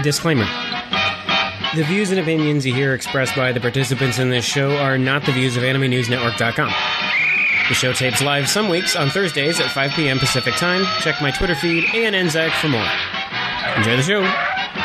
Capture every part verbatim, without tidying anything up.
Disclaimer. The views and opinions you hear expressed by the participants in this show are not the views of Anime News Network dot com. The show tapes live some weeks on Thursdays at five p.m. Pacific Time. Check my Twitter feed, A N N Zach, for more. Enjoy the show.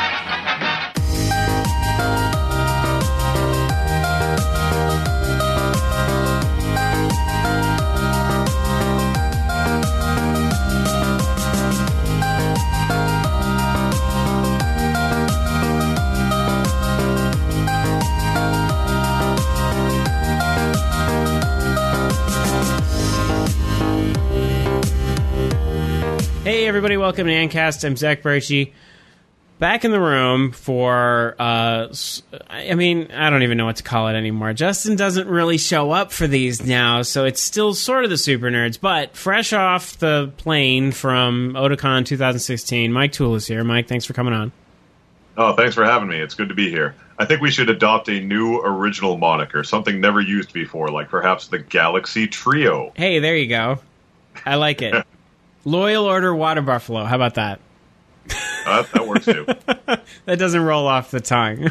Hey everybody, welcome to Ancast. I'm Zach Berchi. Back in the room for, uh, I mean, I don't even know what to call it anymore. Justin doesn't really show up for these now, so it's still sort of the Super Nerds, but fresh off the plane from Otakon twenty sixteen, Mike Toole is here. Mike, thanks for coming on. Oh, thanks for having me. It's good to be here. I think we should adopt a new original moniker, something never used before, like perhaps the Galaxy Trio. Hey, there you go. I like it. Loyal Order Water Buffalo. How about that? Uh, that works too. That doesn't roll off the tongue.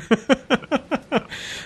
uh,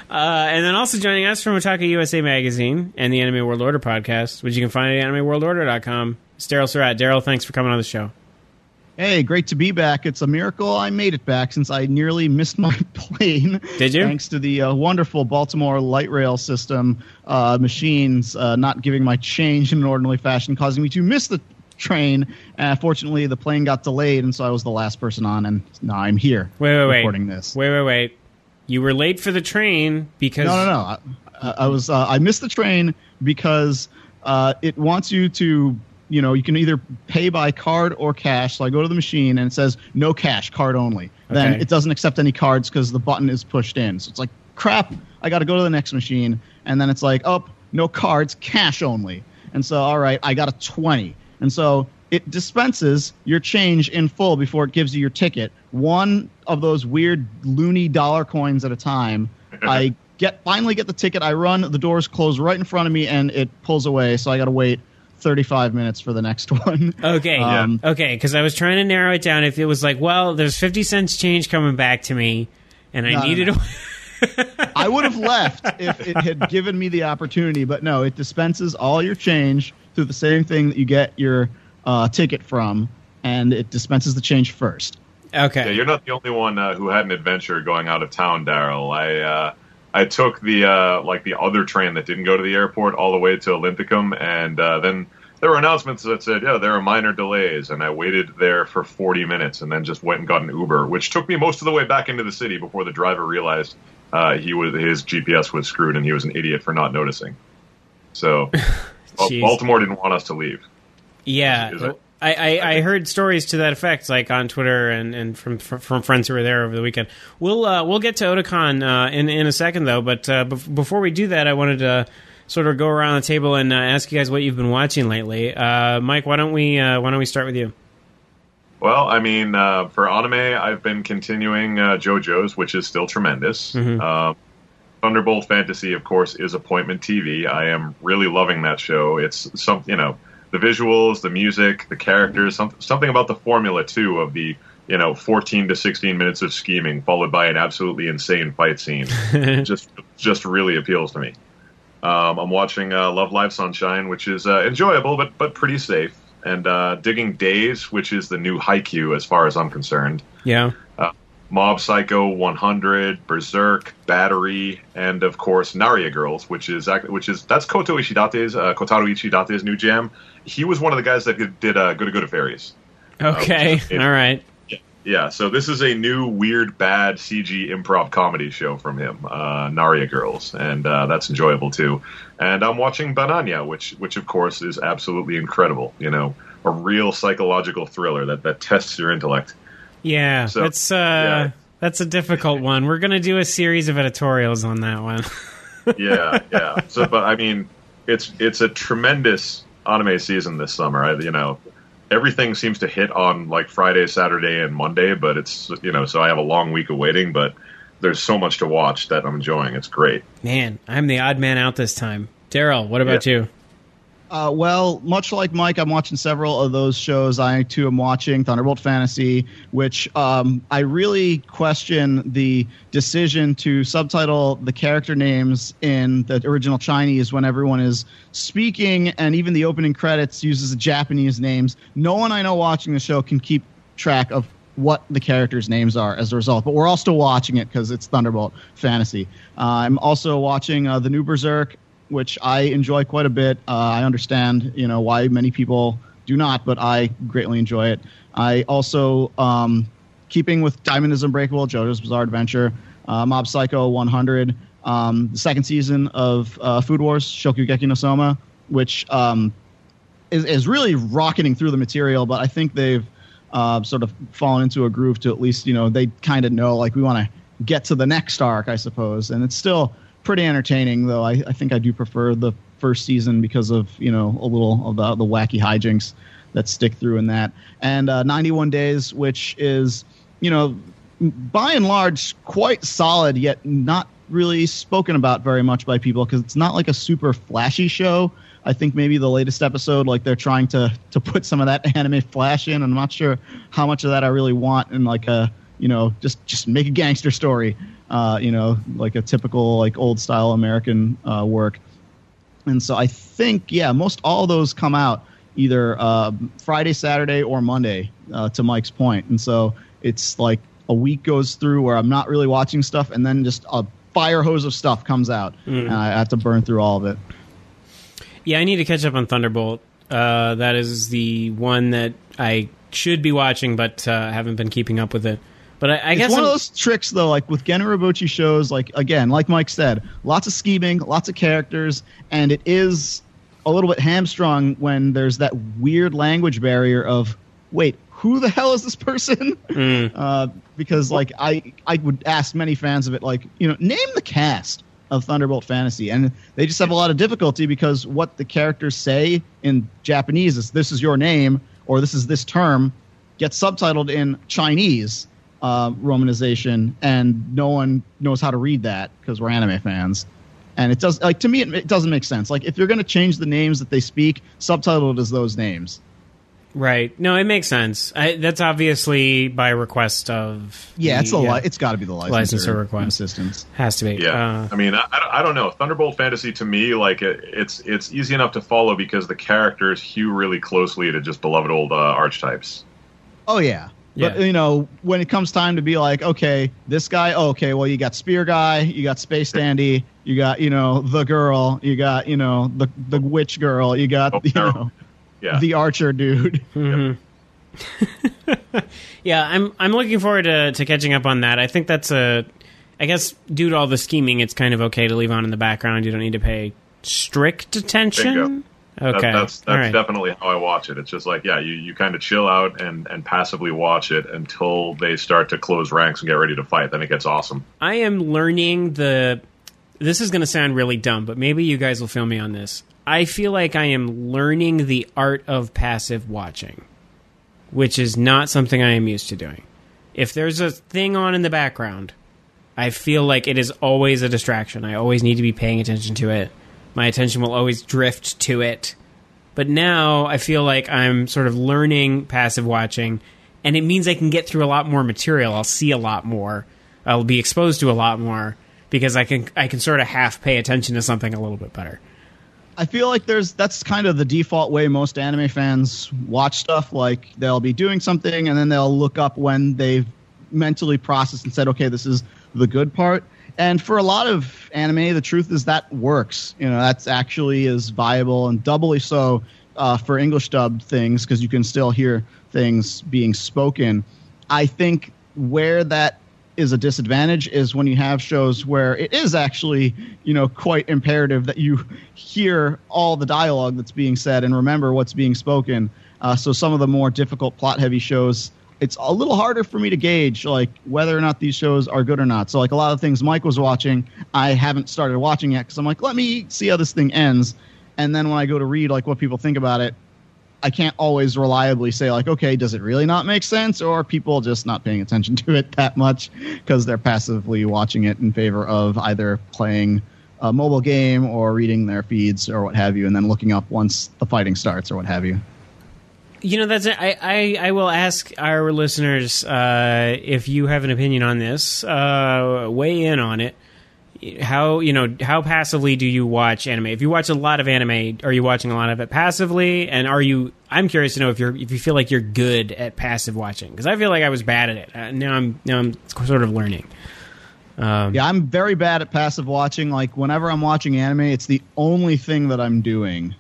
and then also joining us from Otaku U S A Magazine and the Anime World Order podcast, which you can find at anime world order dot com. It's Daryl Surratt. Daryl, thanks for coming on the show. Hey, great to be back. It's a miracle I made it back since I nearly missed my plane. Did you? Thanks to the uh, wonderful Baltimore light rail system uh, machines uh, not giving my change in an orderly fashion, causing me to miss the train. Uh, fortunately, the plane got delayed, and so I was the last person on, and now I'm here wait, wait, recording wait. this. Wait, wait, wait. You were late for the train because... No, no, no. I, I was. Uh, I missed the train because uh, it wants you to, you know, you can either pay by card or cash. So I go to the machine, and it says, no cash, card only. Okay. Then it doesn't accept any cards because the button is pushed in. So it's like, crap, I got to go to the next machine. And then it's like, oh, no cards, cash only. And so, all right, I got a twenty. And so it dispenses your change in full before it gives you your ticket. One of those weird loony dollar coins at a time. I get finally get the ticket. I run. The doors close right in front of me, and it pulls away. So I got to wait thirty-five minutes for the next one. Okay. Um, yeah. Okay, because I was trying to narrow it down. If it was like, well, there's fifty cents change coming back to me, and I no, needed no. a... I would have left if it had given me the opportunity, but no, it dispenses all your change through the same thing that you get your uh, ticket from, and it dispenses the change first. Okay. Yeah, you're not the only one uh, who had an adventure going out of town, Daryl. I uh, I took the uh, like the other train that didn't go to the airport all the way to Olympicum, and uh, then there were announcements that said, yeah, there are minor delays, and I waited there for forty minutes and then just went and got an Uber, which took me most of the way back into the city before the driver realized uh, he was his G P S was screwed and he was an idiot for not noticing. So well, Baltimore didn't want us to leave. Yeah. Is it? I, I, I heard stories to that effect, like on Twitter and, and from from friends who were there over the weekend. We'll uh, we'll get to Otakon uh, in in a second, though. But uh, bef- before we do that, I wanted to sort of go around the table and uh, ask you guys what you've been watching lately. Uh, Mike, why don't we uh, why don't we start with you? Well, I mean, uh, for anime, I've been continuing uh, JoJo's, which is still tremendous. Mm-hmm. Uh, Thunderbolt Fantasy, of course, is Appointment T V. I am really loving that show. It's some, you know. The visuals, the music, the characters, some, something about the formula, too, of the, you know, fourteen to sixteen minutes of scheming followed by an absolutely insane fight scene. just just really appeals to me. Um, I'm watching uh, Love Live Sunshine, which is uh, enjoyable, but but pretty safe. And uh, digging Days, which is the new Haikyuu as far as I'm concerned. Yeah. Uh, Mob Psycho one hundred, Berserk, Battery, and of course Naria Girls, which is which is that's Koto Ishidate's uh, Kotaro Ishidate's new jam. He was one of the guys that did uh, Good Good Fairies. Okay, uh, all right. Yeah, yeah, so this is a new weird, bad C G improv comedy show from him, uh, Naria Girls, and uh, that's enjoyable too. And I'm watching Bananya, which which of course is absolutely incredible. You know, a real psychological thriller that, that tests your intellect. Yeah, so, that's uh, yeah. that's a difficult one. We're going to do a series of editorials on that one. yeah, yeah. So, but I mean, it's it's a tremendous anime season this summer. I, you know, everything seems to hit on like Friday, Saturday, and Monday. But it's you know, so I have a long week of waiting. But there's so much to watch that I'm enjoying. It's great. Man, I'm the odd man out this time. Daryl, what about yeah. you? Uh, well, much like Mike, I'm watching several of those shows. I, too, am watching Thunderbolt Fantasy, which um, I really question the decision to subtitle the character names in the original Chinese when everyone is speaking, and even the opening credits uses the Japanese names. No one I know watching the show can keep track of what the characters' names are as a result, but we're all still watching it because it's Thunderbolt Fantasy. Uh, I'm also watching uh, the new Berserk, which I enjoy quite a bit. Uh, I understand, you know, why many people do not, but I greatly enjoy it. I also, um, keeping with Diamond is Unbreakable, JoJo's Bizarre Adventure, uh, Mob Psycho one hundred, um, the second season of uh, Food Wars, Shokugeki no Soma, which um, is, is really rocketing through the material, but I think they've uh, sort of fallen into a groove to at least, you know, they kind of know, like, we want to get to the next arc, I suppose, and it's still pretty entertaining, though. I, I think I do prefer the first season because of, you know, a little of the, the wacky hijinks that stick through in that. And uh, ninety-one Days, which is, you know, by and large quite solid, yet not really spoken about very much by people because it's not like a super flashy show. I think maybe the latest episode, like they're trying to to put some of that anime flash in. I'm not sure how much of that I really want in like a, you know, just just make a gangster story. Uh, you know, like a typical like old style American uh, work. And so I think, yeah, most all those come out either uh, Friday, Saturday, or Monday, uh, to Mike's point. And so it's like a week goes through where I'm not really watching stuff, and then just a fire hose of stuff comes out, mm. and I have to burn through all of it. Yeah, I need to catch up on Thunderbolt. Uh, that is the one that I should be watching, but uh, haven't been keeping up with it. But I, I it's guess one I'm, of those tricks, though, like with Gen Urobuchi shows, like, again, like Mike said, lots of scheming, lots of characters, and it is a little bit hamstrung when there's that weird language barrier of, wait, who the hell is this person? Mm. Uh, because, like, I, I would ask many fans of it, like, you know, name the cast of Thunderbolt Fantasy, and they just have a lot of difficulty because what the characters say in Japanese is, this is your name, or this is this term, gets subtitled in Chinese, Uh, romanization, and no one knows how to read that because we're anime fans. And it does, like, to me, it, it doesn't make sense. Like, if you're going to change the names that they speak, subtitle it as those names. Right. No, it makes sense. I, that's obviously by request of. Yeah, the, it's a yeah, li- it's got to be the licensor, licensor request. Assistance. Has to be. Yeah. Uh, I mean, I, I don't know. Thunderbolt Fantasy to me, like, it, it's it's easy enough to follow because the characters hew really closely to just beloved old uh, archetypes. Oh yeah. Yeah. But, you know, when it comes time to be like, okay, this guy, oh, okay, well, you got Spear Guy, you got Space Dandy, you got, you know, the girl, you got, you know, the the witch girl, you got, oh, you know, yeah. the archer dude. Mm-hmm. Yeah, I'm I'm looking forward to, to catching up on that. I think that's a, I guess, due to all the scheming, it's kind of okay to leave on in the background. You don't need to pay strict attention. Okay, that, that's that's right. definitely how I watch it. It's just like, yeah, you, you kind of chill out and, and passively watch it until they start to close ranks and get ready to fight. Then it gets awesome. I am learning the... This is going to sound really dumb, but maybe you guys will feel me on this. I feel like I am learning the art of passive watching, which is not something I am used to doing. If there's a thing on in the background, I feel like it is always a distraction. I always need to be paying attention to it. My attention will always drift to it. But now I feel like I'm sort of learning passive watching, and it means I can get through a lot more material. I'll see a lot more. I'll be exposed to a lot more because I can I can sort of half pay attention to something a little bit better. I feel like there's that's kind of the default way most anime fans watch stuff. Like, they'll be doing something, and then they'll look up when they've mentally processed and said, okay, this is the good part. And for a lot of anime, the truth is that works. You know, that's actually is viable, and doubly so uh, for English dubbed things because you can still hear things being spoken. I think where that is a disadvantage is when you have shows where it is actually, you know, quite imperative that you hear all the dialogue that's being said and remember what's being spoken. Uh, so some of the more difficult plot-heavy shows, it's a little harder for me to gauge, like, whether or not these shows are good or not. So, like, a lot of things Mike was watching, I haven't started watching yet because I'm like, let me see how this thing ends. And then when I go to read, like, what people think about it, I can't always reliably say, like, okay, does it really not make sense? Or are people just not paying attention to it that much because they're passively watching it in favor of either playing a mobile game or reading their feeds or what have you, and then looking up once the fighting starts or what have you. You know, that's I, I, I will ask our listeners uh, if you have an opinion on this. Uh, weigh in on it. How you know how passively do you watch anime? If you watch a lot of anime, are you watching a lot of it passively? And are you? I'm curious to know if you're if you feel like you're good at passive watching, because I feel like I was bad at it. Uh, now I'm now I'm sort of learning. Um, yeah, I'm very bad at passive watching. Like whenever I'm watching anime, it's the only thing that I'm doing.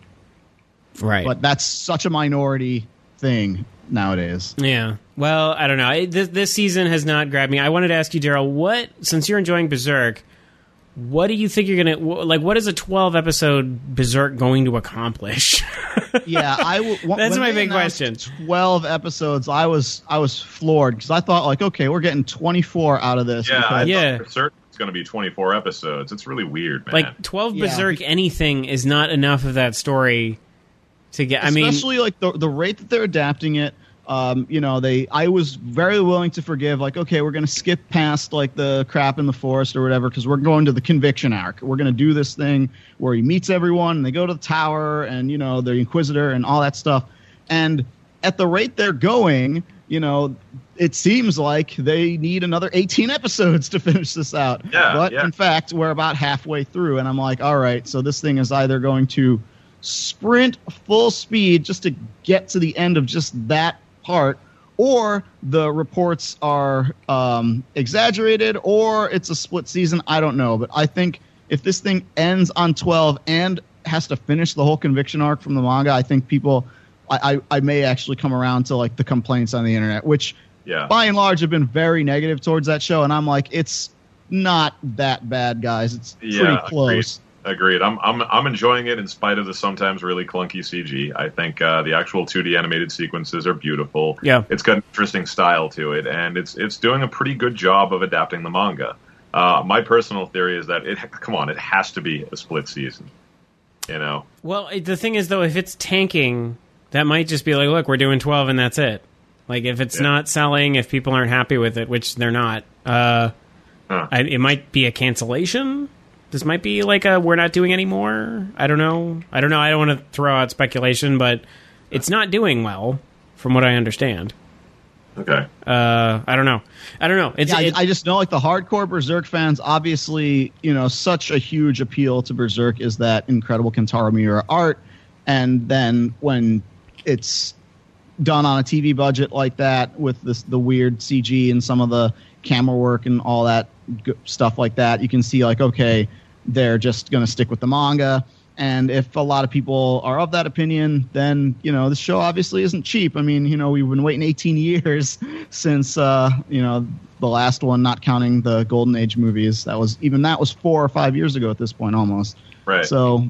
Right, but that's such a minority thing nowadays. Yeah. Well, I don't know. I, this, this season has not grabbed me. I wanted to ask you, Daryl, what since you're enjoying Berserk. What do you think you're gonna like? What is a twelve episode Berserk going to accomplish? yeah, I. W- That's my big question. Twelve episodes. I was I was floored because I thought like, okay, we're getting twenty-four out of this. Yeah, because, I yeah. thought Berserk was going to be twenty-four episodes. It's really weird, man. Like twelve Yeah. Berserk anything is not enough of that story to get. I mean, especially like the the rate that they're adapting it. Um, you know, they. I was very willing to forgive. Like, okay, we're going to skip past like the crap in the forest or whatever because we're going to the conviction arc. We're going to do this thing where he meets everyone and they go to the tower and you know the Inquisitor and all that stuff. And at the rate they're going, you know, it seems like they need another eighteen episodes to finish this out. Yeah, but yeah. in fact, we're about halfway through, and I'm like, all right, so this thing is either going to sprint full speed just to get to the end of just that part, or the reports are um, exaggerated, or it's a split season. I don't know, but I think if this thing ends on twelve and has to finish the whole conviction arc from the manga, I think people, I, I, I may actually come around to like the complaints on the internet, which yeah. by and large have been very negative towards that show, and I'm like, it's not that bad, guys. It's Yeah, pretty close. Agreed. Agreed. I'm I'm I'm enjoying it in spite of the sometimes really clunky C G. I think uh, the actual two D animated sequences are beautiful. Yeah, it's got an interesting style to it, and it's it's doing a pretty good job of adapting the manga. Uh, my personal theory is that it come on, it has to be a split season. You know. Well, the thing is though, if it's tanking, that might just be like, look, we're doing twelve and that's it. Like if it's Yeah. not selling, if people aren't happy with it, which they're not, uh, Huh. I, it might be a cancellation. This might be like a we're not doing anymore. I don't know. I don't know. I don't want to throw out speculation, but it's not doing well, from what I understand. Okay. Uh, I don't know. I don't know. It's, Yeah, it, I, I just know like the hardcore Berserk fans, obviously, you know, such a huge appeal to Berserk is that incredible Kentaro Miura art. And then when it's done on a T V budget like that with this the weird C G and some of the camera work and all that g- stuff like that, you can see like, okay, they're just going to stick with the manga. And if a lot of people are of that opinion, then, you know, the show obviously isn't cheap. I mean, you know, we've been waiting eighteen years since, uh, you know, the last one, not counting the Golden Age movies. That was even that was four or five years ago at this point almost. Right. So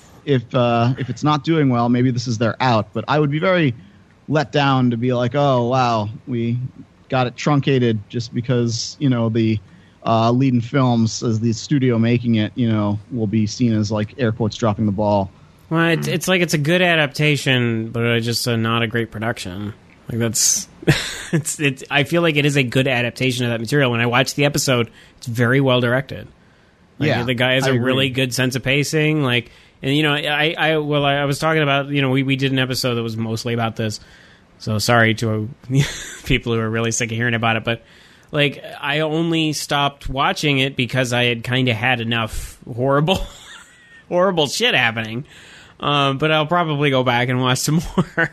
if uh, if it's not doing well, maybe this is their out. But I would be very let down to be like, oh, wow, we got it truncated just because, you know, the uh, leading films as the studio making it, you know, will be seen as like air quotes dropping the ball. well, it's, it's like it's a good adaptation, but it's just a, not a great production. Like that's, it's, it's. I feel like it is a good adaptation of that material. When I watch the episode, it's very well directed. Like, Yeah, the guy has I a agree. really good sense of pacing. Like, and you know, I, I, well, I, I was talking about, you know, we, we did an episode that was mostly about this. So sorry to people who are really sick of hearing about it, but like, I only stopped watching it because I had kind of had enough horrible, horrible shit happening. Um, but I'll probably go back and watch some more.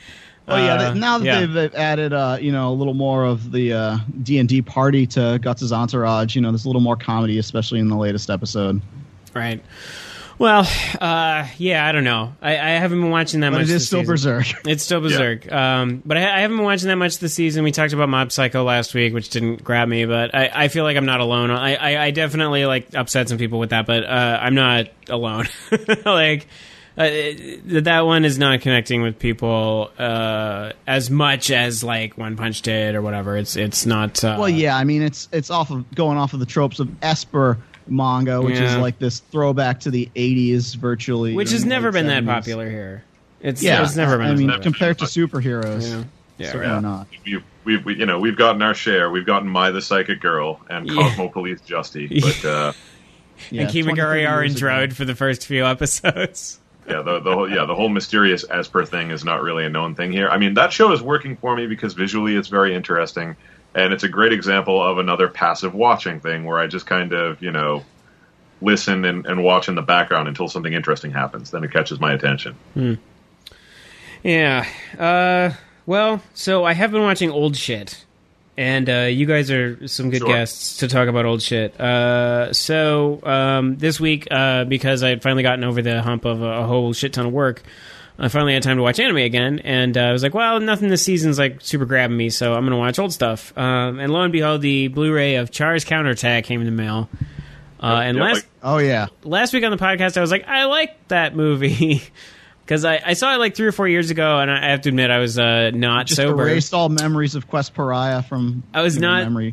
Oh yeah! Uh, they- now that yeah. they've, they've added, uh, you know, a little more of the uh, D and D party to Guts' entourage, you know, there's a little more comedy, especially in the latest episode. Right. Well, uh, yeah, I don't know. I, I haven't been watching that But much. it is this still season. Berserk. It's still Berserk. Um, but I, I haven't been watching that much this season. We talked about Mob Psycho last week, which didn't grab me, but I, I feel like I'm not alone. I, I, I definitely like upset some people with that, but uh, I'm not alone. like uh, that one is not connecting with people uh, as much as like One Punch did or whatever. It's it's not. Uh, Well, yeah, I mean, it's it's off of going off of the tropes of Esper manga, which is Yeah. like this throwback to the eighties, virtually, which has in the never late been that seventies. popular here. It's Yeah, it's never been. I as mean, popular. compared to superheroes, Yeah. Yeah, certainly yeah. not. We've, we've we, you know we've gotten our share. We've gotten My the Psychic Girl and Yeah. Cosmo Police Justy, but uh, Yeah, and Kimagure twenty are in years ago. Drode for the first few episodes. Yeah, the, the whole yeah the whole mysterious Esper thing is not really a known thing here. I mean, that show is working for me because visually it's very interesting, and it's a great example of another passive watching thing where I just kind of you know listen and, and watch in the background until something interesting happens. Then it catches my attention. Hmm. Yeah. Uh, well, so I have been watching old shit. And uh, you guys are some good Sure. guests to talk about old shit. Uh, so um, this week, uh, because I had finally gotten over the hump of a, a whole shit ton of work, I finally had time to watch anime again. And uh, I was like, well, nothing this season's like super grabbing me, so I'm going to watch old stuff. Um, and lo and behold, the Blu-ray of Char's Counterattack came in the mail. Uh, and Yeah, last like- Oh yeah, last week on the podcast, I was like, I like that movie. Because I, I saw it like three or four years ago, and I have to admit I was uh, not just sober. erased all memories of Quest Pariah from. I was you know, not memory.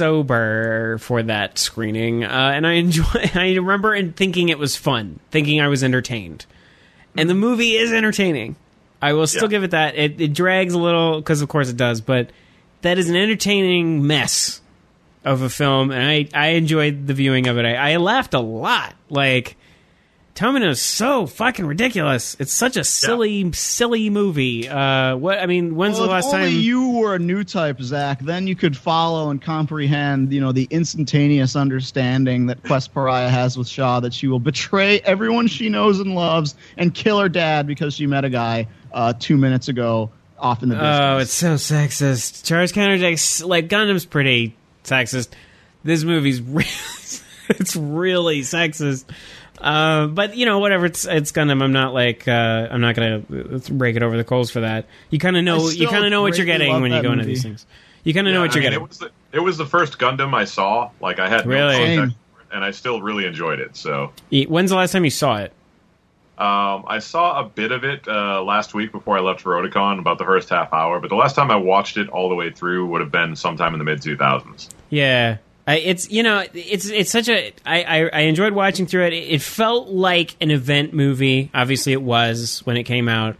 sober for that screening, uh, and I enjoy. I remember and thinking it was fun, thinking I was entertained, and the movie is entertaining. I will still Yeah. give it that. It, it drags a little because, of course, it does, but that is an entertaining mess of a film, and I I enjoyed the viewing of it. I, I laughed a lot, like. Tomino is so fucking ridiculous. It's such a silly, silly movie. Uh, what I mean, when's Well, the last if only time you were a new type, Zach, then you could follow and comprehend, you know, the instantaneous understanding that Quest Pariah has with Shaw that she will betray everyone she knows and loves and kill her dad because she met a guy uh, two minutes ago off in the distance. Oh, it's so sexist. Char's Counterattack's like Gundam's pretty sexist. This movie's really, it's really sexist. Uh, but you know, whatever. It's it's Gundam. I'm not like uh, I'm not gonna break it over the coals for that. You kind of know. I You still kind of know what you're greatly getting love when you that go into movie. these things. You kind of know Yeah, what you're I mean, getting. It was, the, it was the first Gundam I saw. Like I had no Really? context for it, and I still really enjoyed it. So When's the last time you saw it? um, I saw a bit of it uh, last week before I left for Otakon, about the first half hour. But the last time I watched it all the way through would have been sometime in the mid two thousands. Yeah. I, it's you know it's it's such a I, I, I enjoyed watching through it. It felt like an event movie. Obviously, it was when it came out.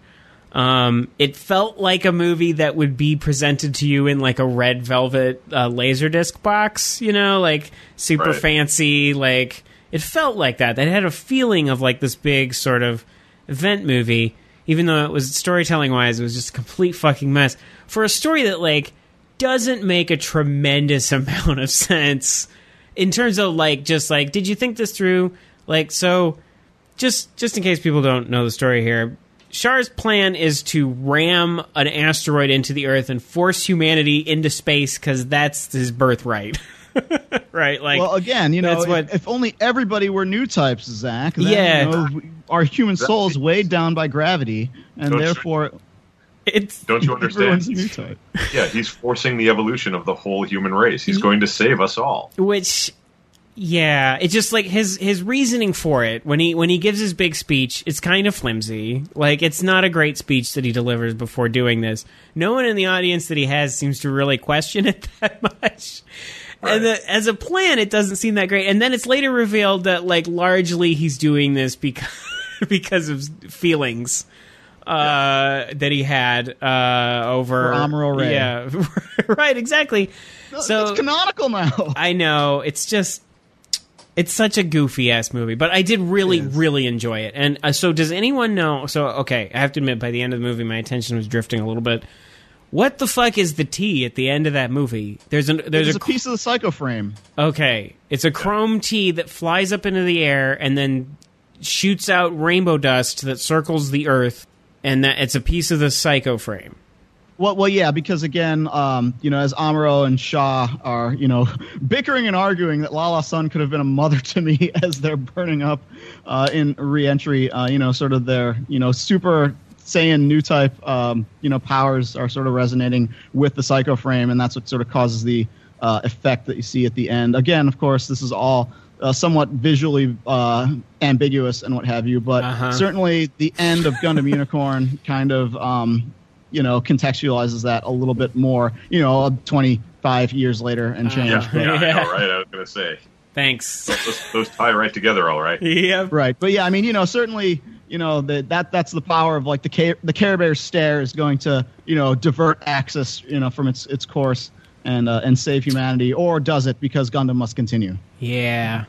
Um, it felt like a movie that would be presented to you in like a red velvet uh, laserdisc box. You know, like super Right. fancy. Like it felt like that. That had a feeling of like this big sort of event movie. Even though it was storytelling wise, it was just a complete fucking mess for a story that like. Doesn't make a tremendous amount of sense in terms of like just like did you think this through, like, so just just in case people don't know the story here, Char's plan is to ram an asteroid into the Earth and force humanity into space because that's his birthright. Right, like well, again, you know, that's if, what- if only everybody were new types, Zach, then, Yeah. you know, we- our human souls weighed down by gravity, and Don't you- therefore it's Don't you understand? everyone's a new type. Yeah, he's forcing the evolution of the whole human race. He's going to save us all. which yeah, it's just like his his reasoning for it when he when he gives his big speech, it's kind of flimsy. Like it's not a great speech that he delivers before doing this. No one in the audience that he has seems to really question it that much. And the, as a plan, it doesn't seem that great. And then it's later revealed that like largely he's doing this because because of feelings. Uh, that he had uh, over For Amuro Ray. Yeah, right, exactly. So it's canonical now. I know it's just it's such a goofy ass movie, but I did really, It is. really enjoy it. And uh, so, does anyone know? So, okay, I have to admit, by the end of the movie, my attention was drifting a little bit. What the fuck is the T at the end of that movie? There's an there's There's a, a piece of the psycho frame. okay, it's a chrome T that flies up into the air and then shoots out rainbow dust that circles the Earth, and that it's a piece of the psycho frame. Well, well, yeah, because again, um, you know, as Amuro and Shaw are, you know, bickering and arguing that Lala Sun could have been a mother to me as they're burning up uh, in re-entry, uh, you know, sort of their, you know, super Saiyan new type, um, you know, powers are sort of resonating with the psycho frame, and that's what sort of causes the uh, effect that you see at the end. Again, of course, this is all uh, somewhat visually uh, ambiguous and what have you, but Uh-huh. certainly the end of Gundam Unicorn kind of. Um, you know, contextualizes that a little bit more, you know, twenty-five years later and change. Yeah, but- yeah, I Yeah. know, right? I was going to say. Thanks. Those, those tie right together, all right. Yep. Right. But yeah, I mean, you know, certainly, you know, the, that that's the power of like the Care, the Care Bear stare is going to, you know, divert Axis, you know, from its its course and uh, and save humanity, or does it because Gundam must continue? Yeah.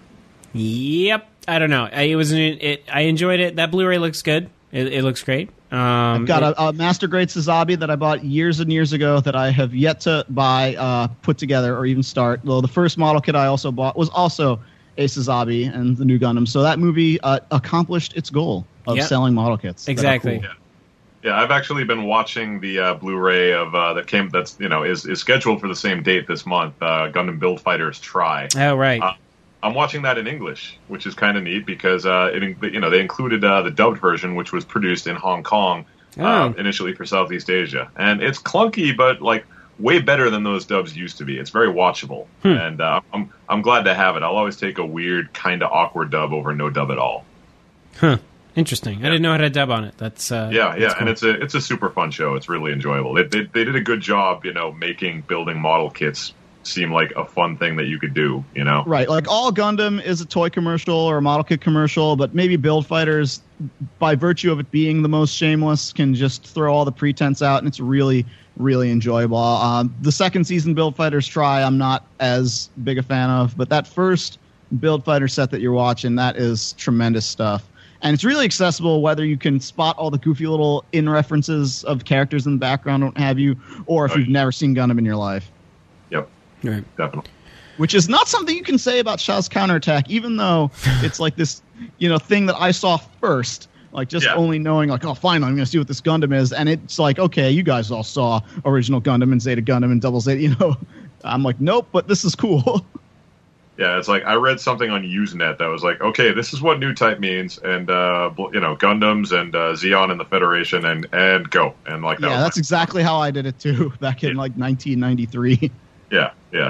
Yep. I don't know. I, it was. An, it. I enjoyed it. That Blu-ray looks good. It, it looks great. Um, I've got it, a, a Master Grade Sazabi that I bought years and years ago that I have yet to buy, uh, put together, or even start. Well, the first model kit I also bought was also a Sazabi and the new Gundam. So that movie uh, accomplished its goal of yep. selling model kits. Exactly. Yeah. yeah, I've actually been watching the uh, Blu-ray of uh, that came. That's you know is is scheduled for the same date this month. Uh, Gundam Build Fighters Try. Oh right. Uh, I'm watching that in English, which is kind of neat because uh, it, you know they included uh, the dubbed version, which was produced in Hong Kong uh, Oh. initially for Southeast Asia, and it's clunky, but like way better than those dubs used to be. It's very watchable, Hmm. and uh, I'm I'm glad to have it. I'll always take a weird, kind of awkward dub over no dub at all. Huh. Interesting. I didn't know how to dub on it. That's uh, Yeah, yeah, that's and cool. it's a it's a super fun show. It's really enjoyable. They, they they did a good job, you know, making building model kits seem like a fun thing that you could do. You know, Right, like all Gundam is a toy commercial or a model kit commercial, but maybe Build Fighters, by virtue of it being the most shameless, can just throw all the pretense out, and it's really, really enjoyable. Um, the second season Build Fighters Try, I'm not as big a fan of, but that first Build Fighter set that you're watching, that is tremendous stuff. And it's really accessible, whether you can spot all the goofy little in references of characters in the background, or what have you, or if Right. you've never seen Gundam in your life. yep, Right. definitely. Which is not something you can say about Shao's counterattack, even though it's like this, you know, thing that I saw first. Like just Yeah. only knowing, like, oh, fine, I'm going to see what this Gundam is, and it's like, okay, you guys all saw original Gundam and Zeta Gundam and Double Zeta, you know. I'm like, nope, but this is cool. Yeah, it's like I read something on Usenet that was like, okay, this is what new type means, and uh, bl- you know, Gundams and uh, Xeon and the Federation, and and go, and like that Yeah, was that's exactly how I did it too, back in Yeah. like nineteen ninety-three. yeah, yeah.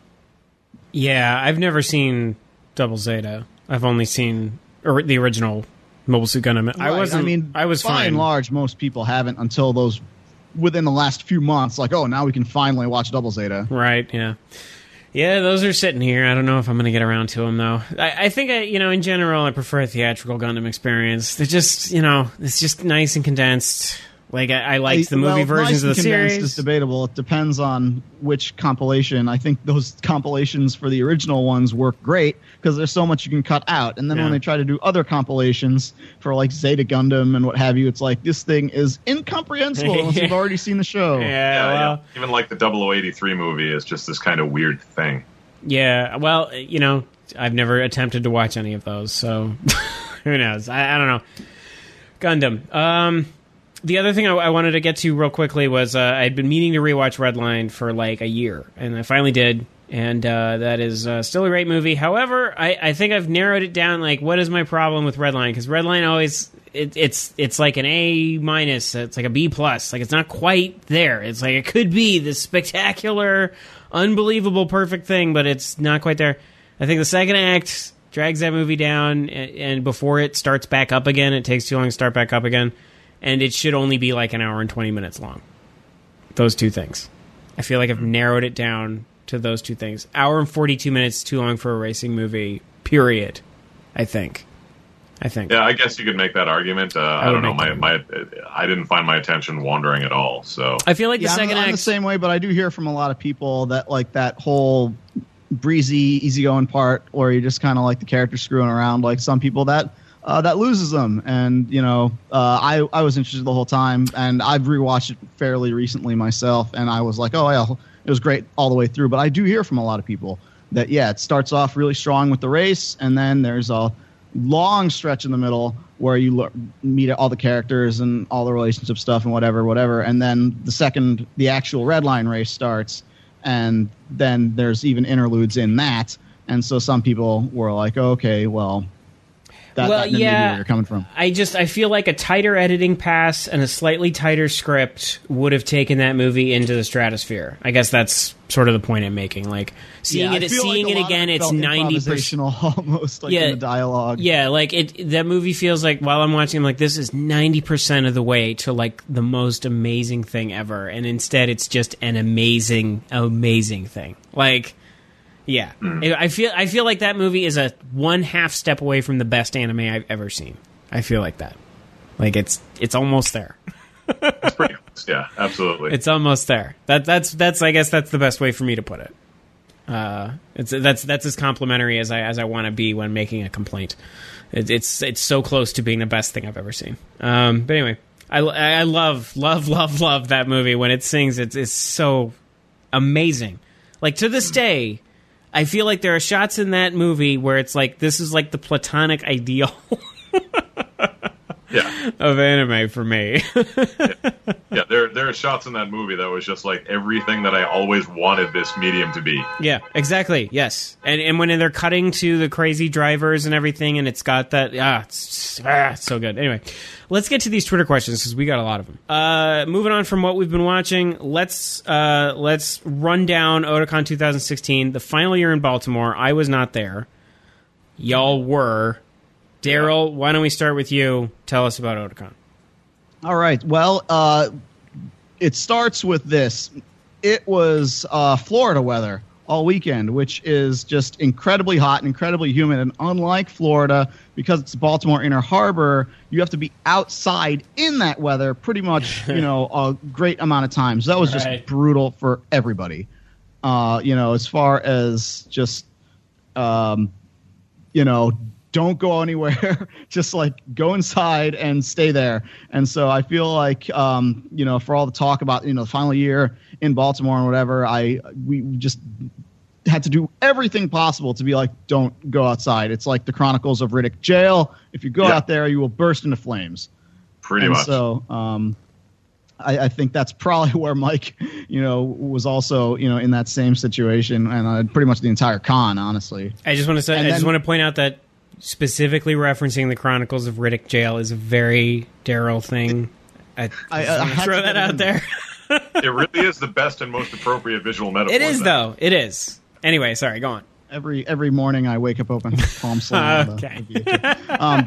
Yeah, I've never seen Double Zeta. I've only seen or, the original Mobile Suit Gundam. I Right, wasn't. I mean, I was by fine. and large, most people haven't until those within the last few months. Like, oh, now we can finally watch Double Zeta. Right, yeah. Yeah, those are sitting here. I don't know if I'm going to get around to them, though. I, I think, I, you know, in general, I prefer a theatrical Gundam experience. They're just, you know, it's just nice and condensed. Like, I, I liked the movie well, versions nice of the and condensed series. is debatable. It depends on which compilation. I think those compilations for the original ones work great because there's so much you can cut out. And then Yeah. when they try to do other compilations for like Zeta Gundam and what have you, it's like this thing is incomprehensible unless you've already seen the show. Yeah, Yeah, well, yeah. Even like the double oh eighty-three movie is just this kind of weird thing. yeah, well, you know, I've never attempted to watch any of those, so who knows? I, I don't know. Gundam. Um, the other thing I, I wanted to get to real quickly was uh, I'd been meaning to rewatch Redline for like a year, and I finally did. And uh, that is uh, still a great movie. However, I, I think I've narrowed it down. Like, what is my problem with Redline? Because Redline always it, it's it's like an A minus. It's like a B plus. Like, it's not quite there. It's like it could be this spectacular, unbelievable, perfect thing, but it's not quite there. I think the second act drags that movie down, and, and before it starts back up again, it takes too long to start back up again. And it should only be like an hour and twenty minutes long. Those two things. I feel like I've narrowed it down to those two things. Hour and forty-two minutes too long for a racing movie, period. I think. I think. Yeah, I guess you could make that argument. Uh, I, would don't know. make My, that my, I didn't find my attention wandering at all. So I feel like the Yeah, I'm, second I'm act. the same way, but I do hear from a lot of people that like that whole breezy, easygoing part where you just kind of like the character screwing around. Like some people that uh, that loses them, and you know, uh, I I was interested the whole time, and I've rewatched it fairly recently myself, and I was like, oh yeah, it was great all the way through. But I do hear from a lot of people that yeah, it starts off really strong with the race, and then there's a long stretch in the middle where you lo- meet all the characters and all the relationship stuff and whatever, whatever. And then the second the actual Red Line race starts, and then there's even interludes in that. And so some people were like, okay, well, that, Well, that may be yeah. where you're coming from. I just I feel like a tighter editing pass and a slightly tighter script would have taken that movie into the stratosphere. I guess that's sort of the point I'm making. Like seeing Yeah, I it, feel seeing like a it lot of again, it's felt ninety percent. improvisational almost, like Yeah. in the dialogue. Yeah, like it. That movie feels like while I'm watching, I'm like, this is ninety percent of the way to like the most amazing thing ever, and instead it's just an amazing, amazing thing. Like, yeah, Mm. I feel I feel like that movie is a one half step away from the best anime I've ever seen. I feel like that. Like it's it's almost there. it's pretty close. Yeah, absolutely. It's almost there. That that's that's I guess that's the best way for me to put it. Uh, it's that's that's as complimentary as I as I want to be when making a complaint. It, it's it's so close to being the best thing I've ever seen. Um, but anyway, I, I love love love love that movie. When it sings, it's it's so amazing. Like to this day, I feel like there are shots in that movie where it's like this is like the platonic ideal. Yeah. Of anime for me. yeah. yeah, there there are shots in that movie that was just like everything that I always wanted this medium to be. Yeah, exactly. Yes, and and when they're cutting to the crazy drivers and everything, and it's got that ah, it's, ah, it's so good. Anyway, let's get to these Twitter questions because we got a lot of them. Uh, moving on from what we've been watching, let's uh, let's run down Otakon twenty sixteen, the final year in Baltimore. I was not there. Y'all were. Daryl, why don't we start with you? Tell us about Otakon. All right. Well, uh, it starts with this. It was uh, Florida weather all weekend, which is just incredibly hot and incredibly humid. And unlike Florida, because it's Baltimore Inner Harbor, you have to be outside in that weather pretty much, you know, a great amount of time. So that was just right. brutal for everybody. Uh, you know, as far as just, um, you know, don't go anywhere. Just like go inside and stay there. And so I feel like, um, you know, for all the talk about, you know, the final year in Baltimore and whatever, I we just had to do everything possible to be like, don't go outside. It's like the Chronicles of Riddick Jail. If you go yeah. out there, you will burst into flames. Pretty and much. So um, I, I think that's probably where Mike, you know, was also, you know, in that same situation, and uh, pretty much the entire con, honestly. I just want to say, and I then, just want to point out that specifically referencing the Chronicles of Riddick Jail is a very Daryl thing. I, I, I, I I throw that out there. It really is the best and most appropriate visual metaphor. It is, though. It is. Anyway, sorry, go on. Every every morning I wake up open, palm slam. Okay. um,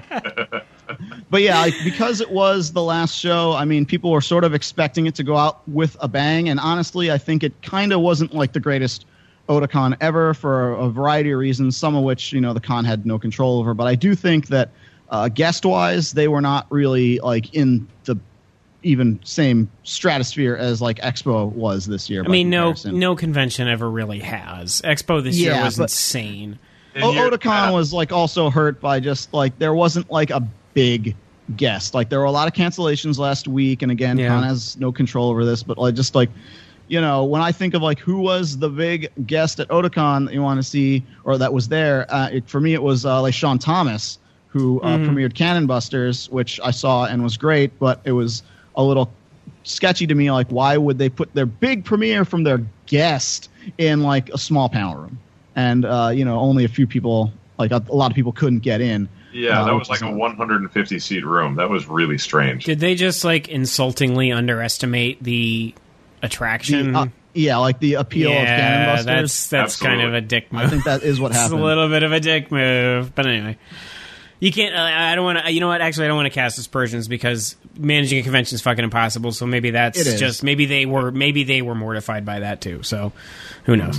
but yeah, like, because it was the last show, I mean, people were sort of expecting it to go out with a bang, and honestly, I think it kind of wasn't like the greatest Otakon ever for a variety of reasons, some of which, you know, the con had no control over. But I do think that uh, guest-wise, they were not really like in the even same stratosphere as like Expo was this year. I mean, no, comparison. no convention ever really has. Expo this Yeah, year was but- insane. O- And you- Otakon uh, was like also hurt by just like there wasn't like a big guest. Like there were a lot of cancellations last week, and again, Yeah. Con has no control over this. But like just like you know, when I think of like who was the big guest at Otakon that you want to see or that was there, uh, it, for me it was uh, like Sean Thomas, who uh, Mhm. premiered Cannon Busters, which I saw and was great, but it was a little sketchy to me. Like, why would they put their big premiere from their guest in like a small panel room? And uh, you know, only a few people, like a, a lot of people, couldn't get in. Yeah, uh, that which was like is a not- one hundred fifty seat room. That was really strange. Did they just like insultingly underestimate the attraction? The, uh, yeah, like the appeal of Cannon yeah, Busters. that's that's Absolutely. kind of a dick move. I think that is what It's a happened. little bit of a dick move, but anyway. You can't. Uh, I don't want to. You know what? Actually, I don't want to cast aspersions because managing a convention is fucking impossible. So maybe that's It is. just maybe they were maybe they were mortified by that too. So who knows?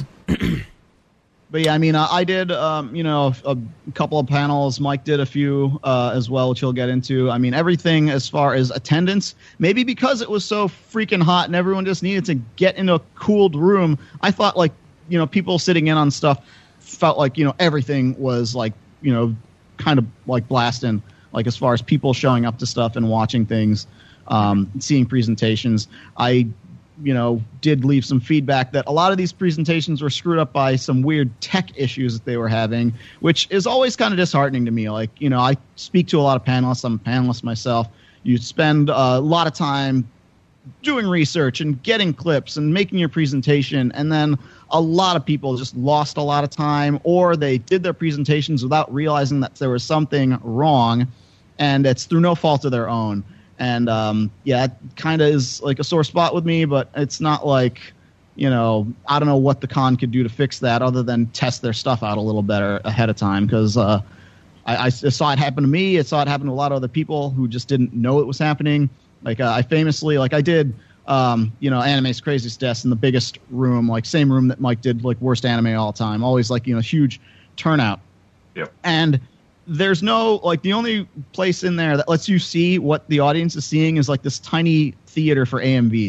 But yeah, I mean, I, I did, um, you know, a, a couple of panels. Mike did a few uh, as well, which he'll get into. I mean, everything as far as attendance, maybe because it was so freaking hot and everyone just needed to get in a cooled room. I thought, like, you know, people sitting in on stuff felt like, you know, everything was like, you know, kind of like blasting, like as far as people showing up to stuff and watching things, um, seeing presentations. I you know, did leave some feedback that a lot of these presentations were screwed up by some weird tech issues that they were having, which is always kind of disheartening to me. Like, you know, I speak to a lot of panelists. I'm a panelist myself. You spend a lot of time doing research and getting clips and making your presentation, and then a lot of people just lost a lot of time, or they did their presentations without realizing that there was something wrong, and it's through no fault of their own. And, um, yeah, it kind of is like a sore spot with me, but it's not like, you know, I don't know what the con could do to fix that other than test their stuff out a little better ahead of time. Because uh, I, I saw it happen to me. I saw it happen to a lot of other people who just didn't know it was happening. Like, uh, I famously, like, I did, um, you know, Anime's Craziest Deaths in the biggest room, like, same room that Mike did, like, worst anime all time. Always, like, you know, huge turnout. Yep. And there's no, like, the only place in there that lets you see what the audience is seeing is like this tiny theater for A M Vs.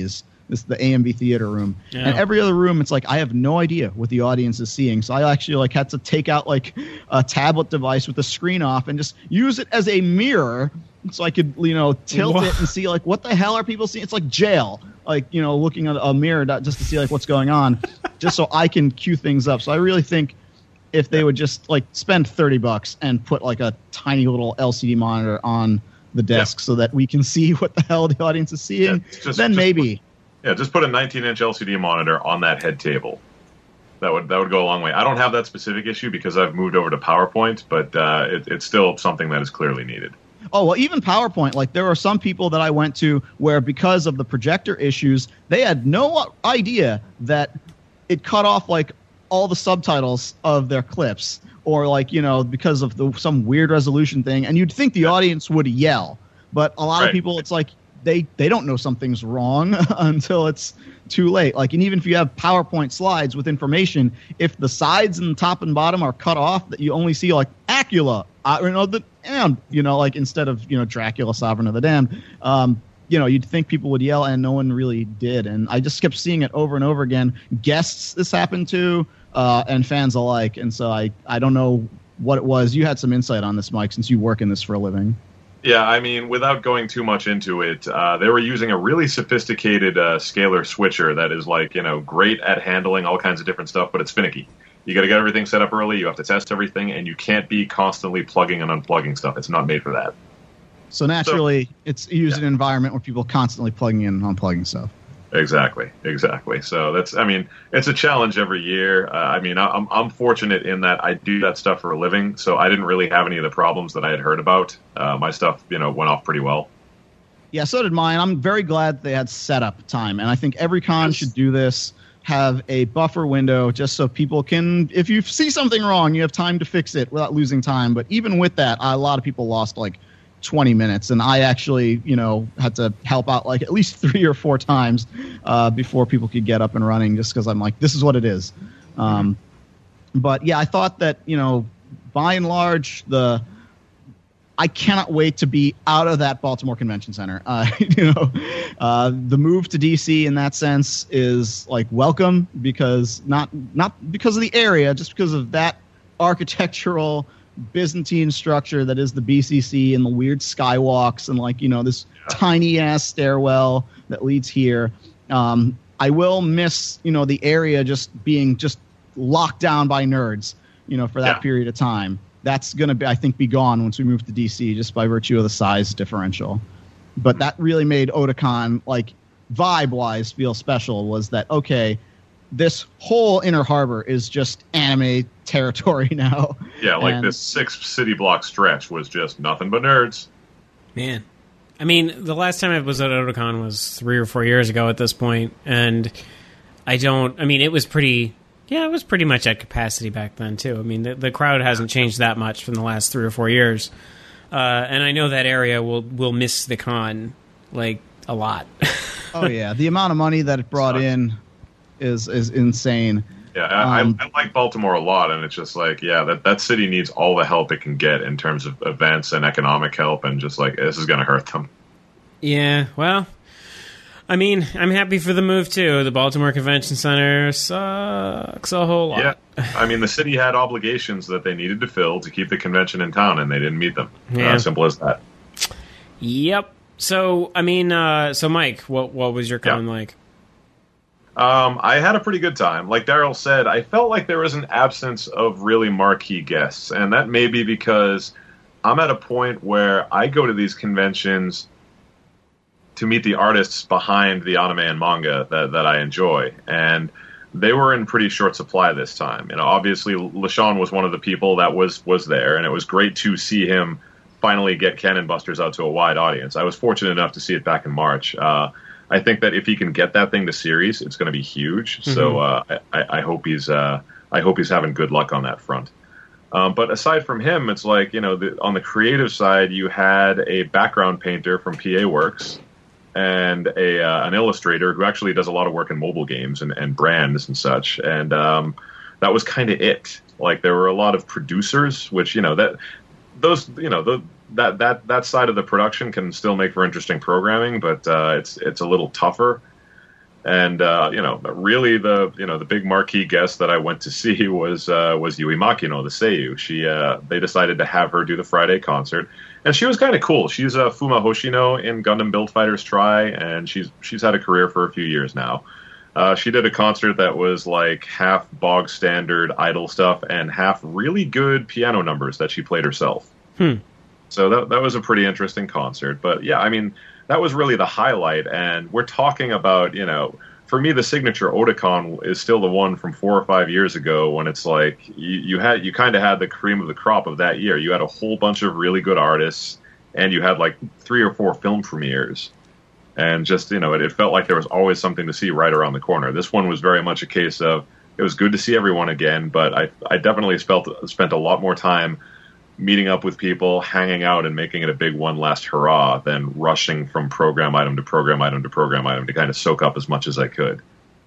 this the A M B theater room, Yeah. and every other room, it's like I have no idea what the audience is seeing. So I actually like had to take out like a tablet device with the screen off and just use it as a mirror, so I could you know tilt What? it and see like what the hell are people seeing. It's like jail, like you know looking at a mirror just to see like what's going on, just so I can cue things up. So I really think if they would just like spend thirty bucks and put like a tiny little L C D monitor on the desk, yeah. so that we can see what the hell the audience is seeing, yeah, just, then just maybe. Put, yeah, just put a nineteen inch L C D monitor on that head table. That would that would go a long way. I don't have that specific issue because I've moved over to PowerPoint, but uh, it, it's still something that is clearly needed. Oh, well, even PowerPoint, like there are some people that I went to where because of the projector issues, they had no idea that it cut off like all the subtitles of their clips, or like, you know, because of the, some weird resolution thing. And you'd think the audience would yell, but a lot right. of people, it's like they, they don't know something's wrong until it's too late. Like, and even if you have PowerPoint slides with information, if the sides and top and bottom are cut off, that you only see like Acula, uh, you know, the and you know, like instead of, you know, Dracula, Sovereign of the Damned, um, you know, you'd think people would yell, and no one really did. And I just kept seeing it over and over again. Guests this happened to, uh, and fans alike. And so I, I don't know what it was. You had some insight on this, Mike, since you work in this for a living. Yeah, I mean, without going too much into it, uh, they were using a really sophisticated uh, scalar switcher that is like, you know, great at handling all kinds of different stuff, but it's finicky. You got to get everything set up early. You have to test everything, and you can't be constantly plugging and unplugging stuff. It's not made for that. So naturally, so, it's used yeah. in an environment where people are constantly plugging in and unplugging stuff. Exactly, exactly. So that's, I mean, it's a challenge every year. Uh, I mean, I'm I'm fortunate in that I do that stuff for a living, so I didn't really have any of the problems that I had heard about. Uh, my stuff, you know, went off pretty well. Yeah, so did mine. I'm very glad they had setup time, and I think every con yes. should do this. Have a buffer window just so people can, if you see something wrong, you have time to fix it without losing time. But even with that, a lot of people lost like twenty minutes, and I actually, you know, had to help out like at least three or four times uh, before people could get up and running, just because I'm like, this is what it is. Um, but yeah, I thought that, you know, by and large, the I cannot wait to be out of that Baltimore Convention Center. Uh, you know, uh, the move to D C in that sense is like welcome, because not not because of the area, just because of that architectural Byzantine structure that is the B C C, and the weird skywalks, and like, you know, this yeah. tiny ass stairwell that leads here. Um, I will miss, you know, the area just being just locked down by nerds, you know, for that yeah. period of time. That's going to be, I think, be gone once we move to D C, just by virtue of the size differential. But that really made Otakon, like, vibe-wise feel special, was that, okay, this whole Inner Harbor is just anime territory now. Yeah, like and, this six city block stretch was just nothing but nerds. Man. I mean, the last time I was at Otakon was three or four years ago at this point, and I don't, I mean, it was pretty... Yeah, it was pretty much at capacity back then, too. I mean, the, the crowd hasn't changed that much from the last three or four years. Uh, and I know that area will, will miss the con, like, a lot. Oh, yeah. The amount of money that it brought Sucks. in is is insane. Yeah, I, um, I, I like Baltimore a lot, and it's just like, yeah, that, that city needs all the help it can get in terms of events and economic help, and just like, this is going to hurt them. Yeah, well... I mean, I'm happy for the move, too. The Baltimore Convention Center sucks a whole lot. Yeah, I mean, the city had obligations that they needed to fill to keep the convention in town, and they didn't meet them. Yeah. Uh, simple as that. Yep. So, I mean, uh, so Mike, what what was your con yeah. like? Um, I had a pretty good time. Like Daryl said, I felt like there was an absence of really marquee guests, and that may be because I'm at a point where I go to these conventions to meet the artists behind the anime and manga that, that I enjoy. And they were in pretty short supply this time. You know, obviously LaShawn was one of the people that was, was there, and it was great to see him finally get Cannon Busters out to a wide audience. I was fortunate enough to see it back in March. Uh, I think that if he can get that thing to series, it's going to be huge. Mm-hmm. So uh, I, I hope he's uh, I hope he's having good luck on that front. Um, but aside from him, it's like, you know, the, on the creative side, you had a background painter from P A Works, and a uh, an illustrator who actually does a lot of work in mobile games and, and brands and such. And um, that was kind of it. Like, there were a lot of producers, which, you know, that those, you know, the, that that that side of the production can still make for interesting programming, but uh, it's it's a little tougher. And uh, you know, really, the you know the big marquee guest that I went to see was uh, was Yui Makino, the Seiyu. She uh, they decided to have her do the Friday concert, and she was kind of cool. She's a Fuma Hoshino in Gundam Build Fighters Tri, and she's she's had a career for a few years now. Uh, she did a concert that was like half bog standard idol stuff and half really good piano numbers that she played herself. Hmm. So that that was a pretty interesting concert. But yeah, I mean, that was really the highlight. And we're talking about, you know, for me, the signature Otakon is still the one from four or five years ago when it's like you, you had you kind of had the cream of the crop of that year. You had a whole bunch of really good artists, and you had like three or four film premieres. And just, you know, it, it felt like there was always something to see right around the corner. This one was very much a case of it was good to see everyone again, but I I definitely felt spent a lot more time meeting up with people, hanging out, and making it a big one last hurrah than rushing from program item to program item to program item to kind of soak up as much as I could.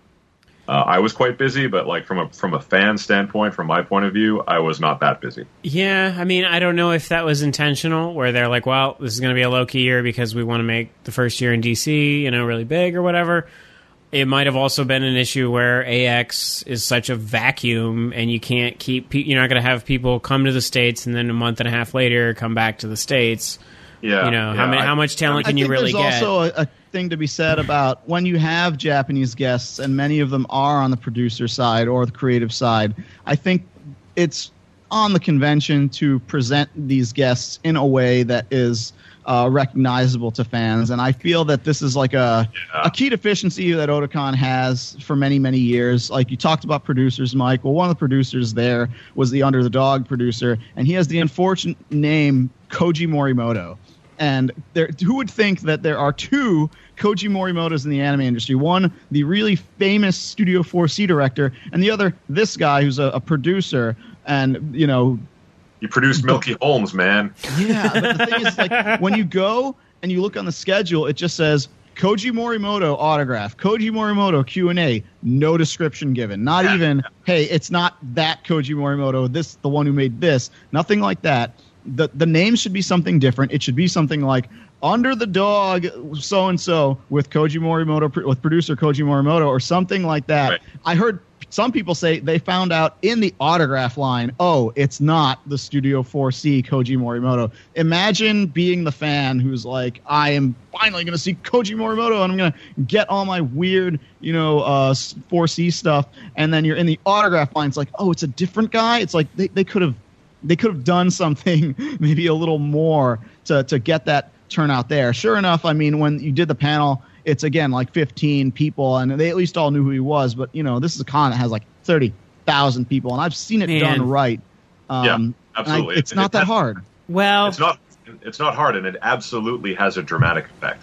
Uh, I was quite busy, but like from a from a fan standpoint, from my point of view, I was not that busy. Yeah, I mean, I don't know if that was intentional, where they're like, well, this is going to be a low-key year because we want to make the first year in D C, you know, really big or whatever. It might have also been an issue where A X is such a vacuum, and you can't keep, you're not going to have people come to the States and then a month and a half later come back to the States. Yeah, you know, yeah, how many, I, how much talent can I you think really there's get? There's also a, a thing to be said about when you have Japanese guests, and many of them are on the producer side or the creative side. I think it's on the convention to present these guests in a way that is uh, recognizable to fans, and I feel that this is like a yeah. a key deficiency that Otakon has for many many years. Like you talked about producers, Mike. Well, one of the producers there was the Under the Dog producer, and he has the unfortunate name Koji Morimoto. And there, who would think that there are two Koji Morimotos in the anime industry? One, the really famous Studio four C director, and the other, this guy who's a, a producer. And, you know... You produced Milky Holmes, man. Yeah, but the thing is, like, when you go and you look on the schedule, it just says Koji Morimoto autograph, Koji Morimoto Q and A, no description given. Not yeah. even, hey, it's not that Koji Morimoto, this the one who made this. Nothing like that. The the name should be something different. It should be something like Under the Dog so and so with Koji Morimoto, with producer Koji Morimoto, or something like that. Right. I heard some people say they found out in the autograph line, oh, it's not the Studio four C Koji Morimoto. Imagine being the fan who's like, I am finally going to see Koji Morimoto, and I'm going to get all my weird, you know, uh, four C stuff, and then you're in the autograph line. It's like, oh, it's a different guy. It's like they they could have. They could have done something maybe a little more to, to get that turnout there. Sure enough, I mean, when you did the panel, it's, again, like fifteen people, and they at least all knew who he was. But, you know, this is a con that has like thirty thousand people, and I've seen it Man. done right. Um, yeah, absolutely. I, it's it, not it, that it, hard. Well, It's not, it's not hard, and it absolutely has a dramatic effect.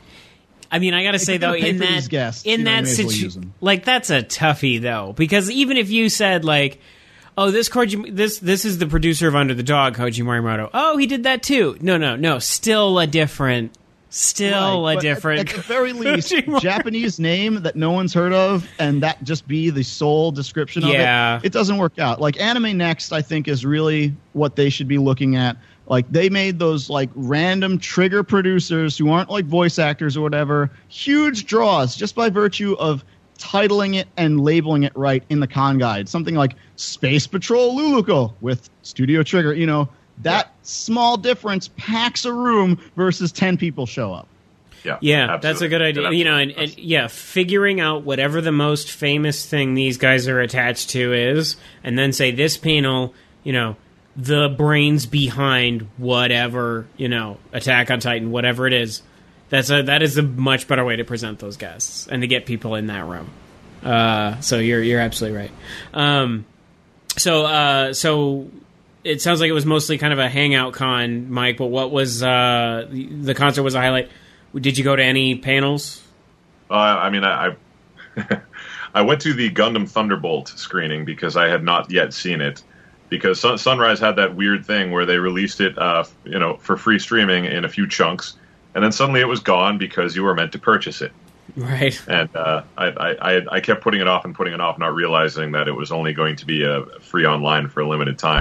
I mean, I got to say, though, in that, guests, in you know, that you may as well use situation, them. like, that's a toughie, though, because even if you said, like, oh, this Koji, this this is the producer of Under the Dog, Koji Morimoto. Oh, he did that too. No, no, no. Still a different, still Right, a but different. At, at the very least, Koji Morimoto. Japanese name that no one's heard of, and that just be the sole description of Yeah. it. It doesn't work out. Like Anime Next, I think, is really what they should be looking at. Like they made those like random trigger producers who aren't like voice actors or whatever, huge draws just by virtue of titling it and labeling it right in the con guide. Something like Space Patrol Luluko with Studio Trigger. You know, that yeah. small difference packs a room versus ten people show up. Yeah, yeah, absolutely. That's a good idea. You know, and, and yeah, figuring out whatever the most famous thing these guys are attached to is, and then say this panel, you know, the brains behind whatever, you know, Attack on Titan, whatever it is. That's a that is a much better way to present those guests and to get people in that room. Uh, so you're you're absolutely right. Um, so uh, so it sounds like it was mostly kind of a hangout con, Mike. But what was uh, the concert was a highlight? Did you go to any panels? Uh, I mean, I I, I went to the Gundam Thunderbolt screening because I had not yet seen it. Because Sun- Sunrise had that weird thing where they released it, uh, you know, for free streaming in a few chunks. And then suddenly it was gone because you were meant to purchase it. Right. And uh, I, I, I kept putting it off and putting it off, not realizing that it was only going to be a free online for a limited time.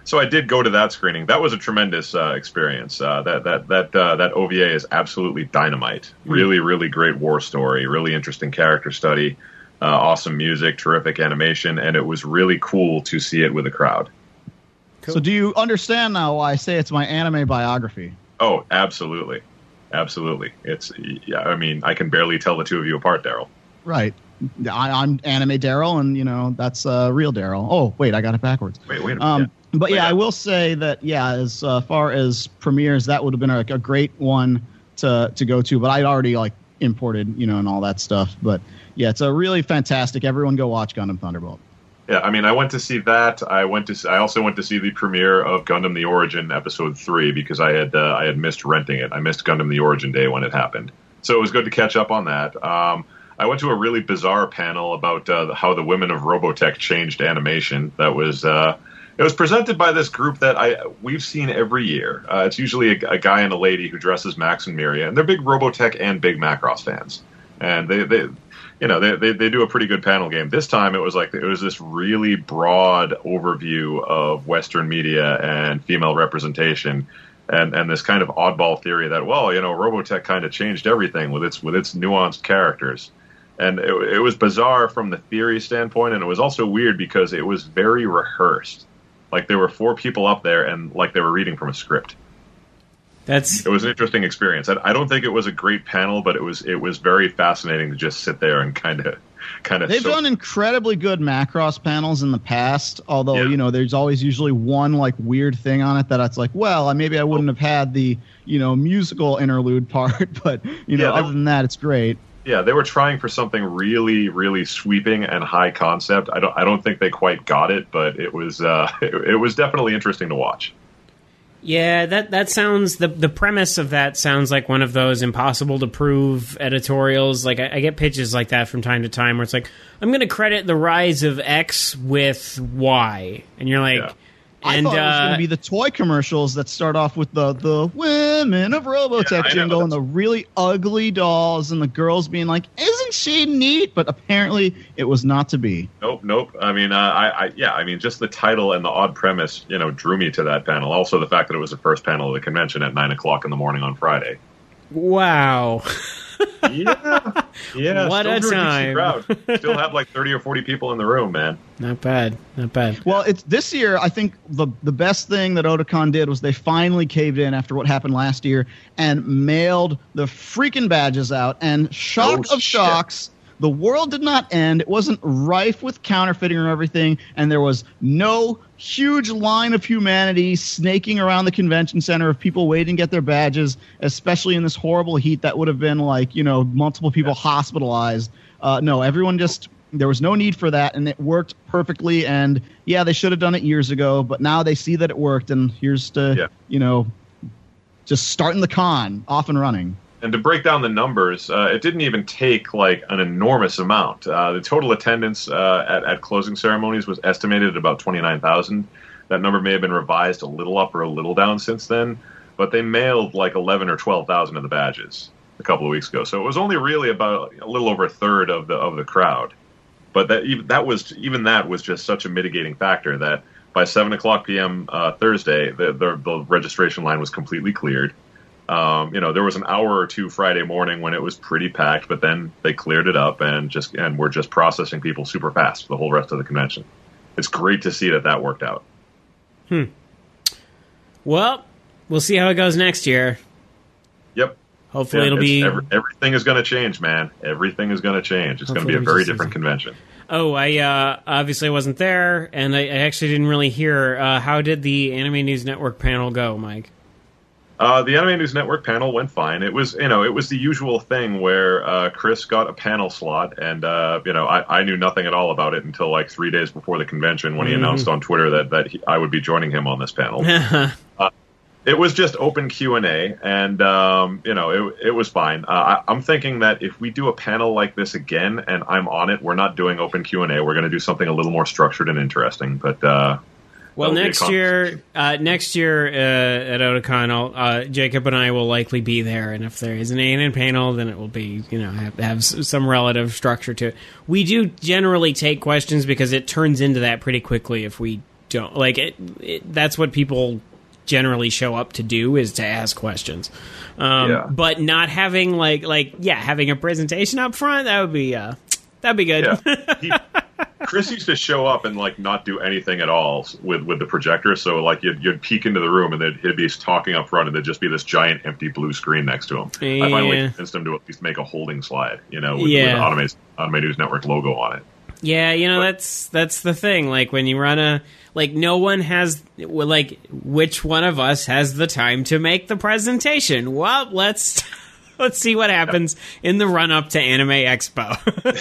so I did go to that screening. That was a tremendous uh, experience. Uh, that that that uh, that O V A is absolutely dynamite. Really, really great war story. Really interesting character study. Uh, awesome music, terrific animation, and it was really cool to see it with a crowd. Cool. So, do you understand now why I say it's my anime biography? Oh, absolutely, absolutely. It's yeah. I mean, I can barely tell the two of you apart, Daryl. Right. I, I'm anime Daryl, and you know that's uh, real Daryl. Oh, wait, I got it backwards. Wait, wait a minute. Um, yeah. But wait yeah, up. I will say that yeah, as uh, far as premieres, that would have been a, a great one to to go to. But I'd already like imported, you know, and all that stuff. But yeah, it's a really fantastic. Everyone go watch Gundam Thunderbolt. Yeah, I mean, I went to see that. I went to. I also went to see the premiere of Gundam: The Origin Episode Three because I had uh, I had missed renting it. I missed Gundam: The Origin Day when it happened, so it was good to catch up on that. Um, I went to a really bizarre panel about uh, how the women of Robotech changed animation. That was uh, it was presented by this group that I we've seen every year. Uh, it's usually a, a guy and a lady who dresses Max and Miria, and they're big Robotech and big Macross fans, and they they. You know, they, they they do a pretty good panel game. This time it was like it was this really broad overview of Western media and female representation, and, and this kind of oddball theory that, well, you know, Robotech kind of changed everything with its with its nuanced characters. And it, it was bizarre from the theory standpoint, and it was also weird because it was very rehearsed. Like there were four people up there, and like they were reading from a script. That's it was an interesting experience. I, I don't think it was a great panel, but it was it was very fascinating to just sit there and kind of kind of. They've so- done incredibly good Macross panels in the past, although Yeah. you know there's always usually one like weird thing on it that it's like, well, maybe I wouldn't have had the you know musical interlude part, but you know Yeah, they- other than that, it's great. Yeah, they were trying for something really, really sweeping and high concept. I don't I don't think they quite got it, but it was uh, it, it was definitely interesting to watch. Yeah, that that sounds the the premise of that sounds like one of those impossible to prove editorials. Like I, I get pitches like that from time to time where it's like, I'm going to credit the rise of X with Y, and you're like, Yeah. I and thought it was going uh, to be the toy commercials that start off with the the women of Robotech Yeah, I know, jingle and that's- the really ugly dolls and the girls being like, "Isn't she neat?" But apparently, it was not to be. Nope, nope. I mean, uh, I, I yeah, I mean, just the title and the odd premise, you know, drew me to that panel. Also, the fact that it was the first panel of the convention at nine o'clock in the morning on Friday. wow. Yeah, yeah. What still a drew decent time. crowd. Still had like thirty or forty people in the room, man. Not bad, not bad. Well, it's this year. I think the the best thing that Otakon did was they finally caved in after what happened last year and mailed the freaking badges out. And shock Oh, of shit. shocks, the world did not end. It wasn't rife with counterfeiting or everything, and there was no huge line of humanity snaking around the convention center of people waiting to get their badges, especially in this horrible heat that would have been like, you know, multiple people Yeah. hospitalized. Uh, no, everyone just, there was no need for that, and it worked perfectly. And yeah, they should have done it years ago, but now they see that it worked, and here's to, Yeah. you know, just starting the con off and running. And to break down the numbers, uh, it didn't even take like an enormous amount. Uh, the total attendance uh, at, at closing ceremonies was estimated at about twenty-nine thousand. That number may have been revised a little up or a little down since then, but they mailed like eleven or twelve thousand of the badges a couple of weeks ago. So it was only really about a little over a third of the of the crowd. But that even that was even that was just such a mitigating factor that by seven o'clock p.m. Uh, Thursday, the, the the registration line was completely cleared. Um, you know, there was an hour or two Friday morning when it was pretty packed, but then they cleared it up and just and we're just processing people super fast for the whole rest of the convention. It's great to see that that worked out. Hmm. Well, we'll see how it goes next year. Yep. Hopefully, Yeah, it'll it's- be. every, everything is going to change, man. Everything is going to change. It's going to Hopefully be a it'll be very just different easy. convention. Oh, I uh, obviously wasn't there, and I, I actually didn't really hear. Uh, how did the Anime News Network panel go, Mike? Uh, the Anime News Network panel went fine. It was, you know, it was the usual thing where uh, Chris got a panel slot, and uh, you know, I, I knew nothing at all about it until like three days before the convention when he Mhm. announced on Twitter that that he, I would be joining him on this panel. uh, it was just open Q and A, and um, you know, it it was fine. Uh, I, I'm thinking that if we do a panel like this again, and I'm on it, we're not doing open Q and A. We're going to do something a little more structured and interesting, but. Uh, Well, That'll be a next year, uh, next year uh, at Otakon, I'll, uh, Jacob and I will likely be there, and if there is an A N N panel, then it will be, you know, have, have s- some relative structure to it. We do generally take questions because it turns into that pretty quickly if we don't like it, it. That's what people generally show up to do, is to ask questions. Um, Yeah. But not having like like yeah, having a presentation up front, that would be uh, that'd be good. Yeah. He, Chris used to show up and like not do anything at all with, with the projector. So like you'd, you'd peek into the room and then he'd be talking up front and there'd just be this giant empty blue screen next to him. Yeah. I finally convinced him to at least make a holding slide, you know, with, Yeah. with Anime, Anime News Network logo on it. Yeah, you know, that's that's the thing. Like when you run a like, no one has well, like which one of us has the time to make the presentation? Well, let's let's see what happens yeah. in the run up to Anime Expo.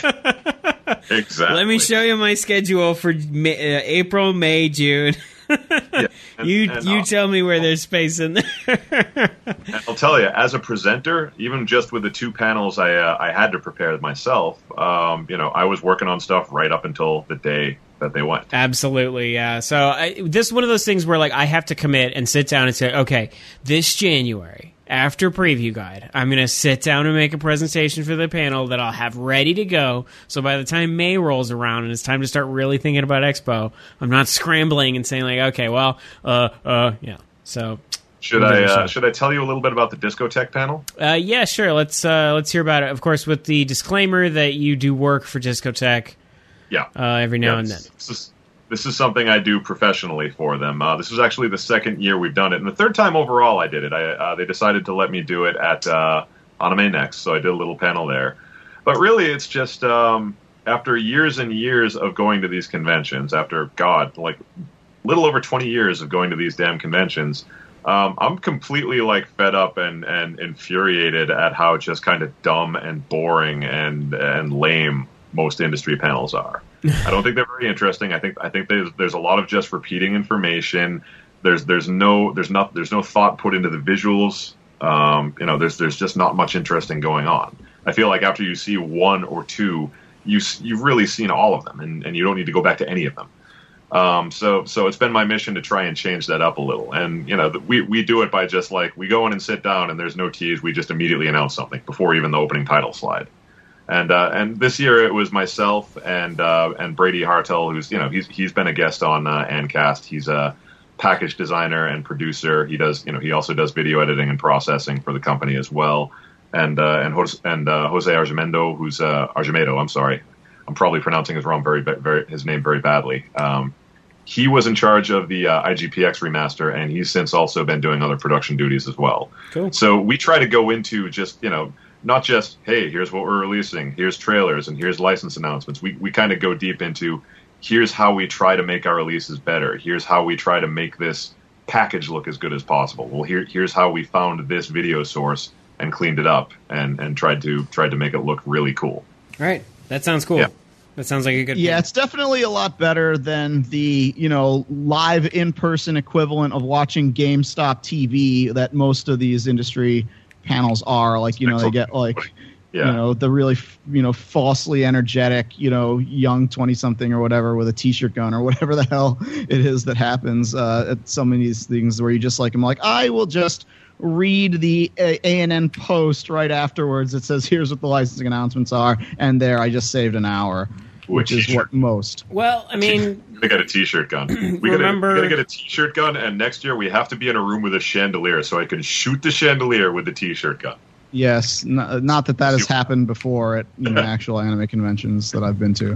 Exactly. Let me show you my schedule for May, uh, April, May, June. Yeah. And, you and you tell me where there's space in there. And I'll tell you, as a presenter, even just with the two panels I uh, I had to prepare myself, um, you know, I was working on stuff right up until the day that they went. Absolutely, yeah. So I, this is one of those things where like I have to commit and sit down and say, okay, this January, after Preview Guide, I'm going to sit down and make a presentation for the panel that I'll have ready to go. So by the time May rolls around and it's time to start really thinking about Expo, I'm not scrambling and saying like, okay, well, uh, uh, yeah. So should I uh, should I tell you a little bit about the Discotech panel? Uh, yeah, sure. Let's uh, let's hear about it. Of course, with the disclaimer that you do work for Discotech. Yeah, uh, every now yeah, and then. This is, this is something I do professionally for them. Uh, this was actually the second year we've done it, and the third time overall I did it. I, uh, they decided to let me do it at uh, Anime Next, so I did a little panel there. But really, it's just um, after years and years of going to these conventions, after, God, like a little over twenty years of going to these damn conventions, um, I'm completely like fed up and, and infuriated at how just kind of dumb and boring and and lame most industry panels are. I don't think they're very interesting. I think I think there's there's a lot of just repeating information. There's there's no there's not there's no thought put into the visuals. Um, you know, there's there's just not much interesting going on. I feel like after you see one or two, you you've really seen all of them, and, and you don't need to go back to any of them. Um, so so it's been my mission to try and change that up a little. And you know, we we do it by just like we go in and sit down, and there's no tease. We just immediately announce something before even the opening title slide. And uh, and this year it was myself and uh, and Brady Hartel, who's you know he's he's been a guest on uh, Ancast. He's a package designer and producer. He does you know he also does video editing and processing for the company as well. And uh, and Jose, and uh, Jose Argimendo, who's uh, Argimedo. I'm sorry, I'm probably pronouncing his wrong very very his name very badly. Um, he was in charge of the uh, I G P X remaster, and he's since also been doing other production duties as well. Cool. So we try to go into just you know. Not just, hey, here's what we're releasing, here's trailers, and here's license announcements. We we kind of go deep into, here's how we try to make our releases better. Here's how we try to make this package look as good as possible. Well, here here's how we found this video source and cleaned it up and, and tried to tried to make it look really cool. All right, that sounds cool. Yeah. That sounds like a good. Yeah, plan. it's definitely a lot better than the you know live in-person equivalent of watching GameStop T V that most of these industry panels are. Like you know they get like yeah. you know the really you know falsely energetic you know young twenty something or whatever with a t-shirt gun or whatever the hell it is that happens uh, at some of these things where you just like I'm like I will just read the A and N post right afterwards. It says here's what the licensing announcements are, and there I just saved an hour, which is what most. Well, I mean, they got a t-shirt gun. We remember, gotta, we gotta get a t-shirt gun, and next year we have to be in a room with a chandelier so I can shoot the chandelier with the t-shirt gun. Yes, n- not that that has happened before at you know, actual anime conventions that I've been to.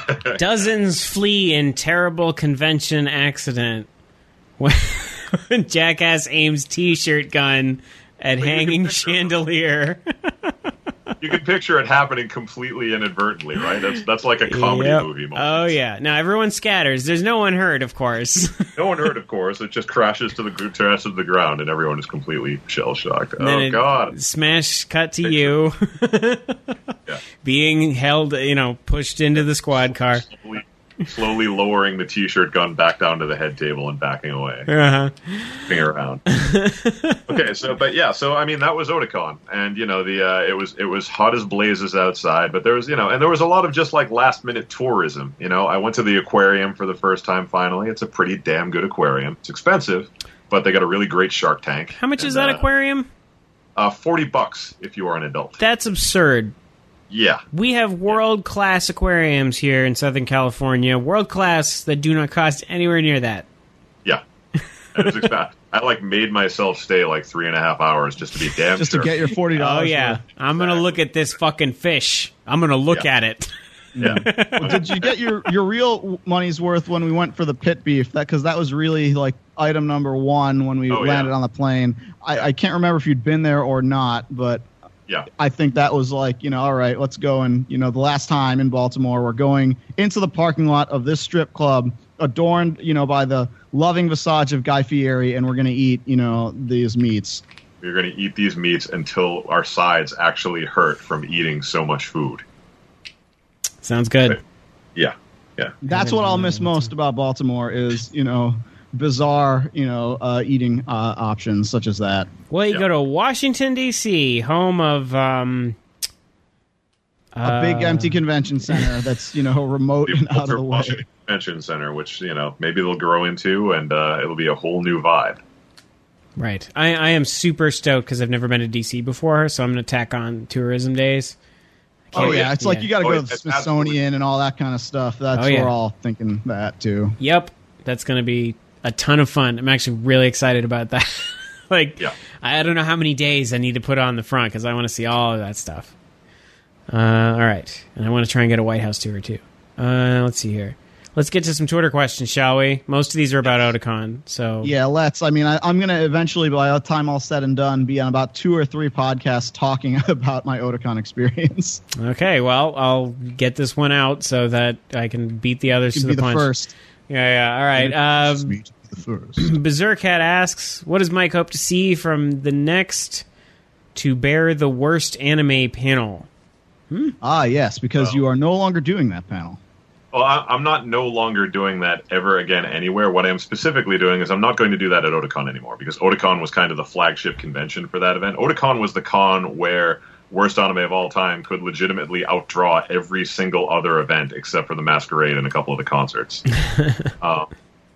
Dozens flee in terrible convention accident when Jackass aims t-shirt gun at Well, hanging chandelier. You can picture it happening completely inadvertently, right? That's that's like a comedy Yep. movie moment. Oh, yeah. Now, everyone scatters. There's no one hurt, of course. No one hurt, of course. It just crashes to the crashes to the ground, and everyone is completely shell-shocked. And then Oh, it- God. Smash cut to you. Yeah. Being held, you know, pushed into the squad car. Slowly, slowly lowering the t-shirt gun back down to the head table and backing away. Uh-huh. Moving around. Okay, so but yeah, so I mean that was Otakon, and you know the uh, it was it was hot as blazes outside, but there was you know and there was a lot of just like last minute tourism. You know, I went to the aquarium for the first time. Finally, it's a pretty damn good aquarium. It's expensive, but they got a really great shark tank. How much and, is that uh, aquarium? Uh, forty bucks if you are an adult. That's absurd. Yeah. We have world-class aquariums here in Southern California. World-class that do not cost anywhere near that. Yeah. I was expect- I like made myself stay like three and a half hours just to be damn Just sure. to get your forty dollars. Oh, yeah. worth. I'm going to look at this fucking fish. I'm going to look Yeah. at it. Yeah. Well, did you get your, your real money's worth when we went for the pit beef? That because that was really like item number one when we Oh, landed yeah. on the plane. I, I can't remember if you'd been there or not, but Yeah. I think that was like, you know, all right, let's go. And, you know, the last time in Baltimore, we're going into the parking lot of this strip club adorned, you know, by the loving visage of Guy Fieri, and we're going to eat, you know, these meats. We're going to eat these meats until our sides actually hurt from eating so much food. Sounds good. Yeah. Yeah. That's what I'll miss most about Baltimore is, you know, bizarre, you know, uh, eating uh, options such as that. Well, you Yeah. go to Washington, D C, home of... Um, A big uh, empty convention center that's, you know, remote and out of the way. Washington Convention Center, which, you know, maybe they'll grow into, and uh, it'll be a whole new vibe. Right. I, I am super stoked because I've never been to D C before, so I'm going to tack on tourism days. Oh, yeah. yeah. It's like you got to Oh, go yeah, to the it's Smithsonian absolutely- and all that kind of stuff. That's Oh, yeah. we're all thinking that, too. Yep. That's going to be a ton of fun. I'm actually really excited about that. like, Yeah. I don't know how many days I need to put on the front because I want to see all of that stuff. Uh, all right. And I want to try and get a White House tour, too. Uh, let's see here. Let's get to some Twitter questions, shall we? Most of these are about Otakon, so... Yeah, let's. I mean, I, I'm going to eventually, by the time all said and done, be on about two or three podcasts talking about my Otakon experience. Okay, well, I'll get this one out so that I can beat the others To to be the the punch. first. Yeah, yeah, all right. Um, Me to be the first. Berserk Cat asks, what does Mike hope to see from the next To Bear the Worst Anime panel? Ah, yes, because Well. you are no longer doing that panel. Well, I, I'm not no longer doing that ever again anywhere. What I am specifically doing is I'm not going to do that at Otakon anymore because Otakon was kind of the flagship convention for that event. Otakon was the con where Worst Anime of All Time could legitimately outdraw every single other event except for the Masquerade and a couple of the concerts. uh,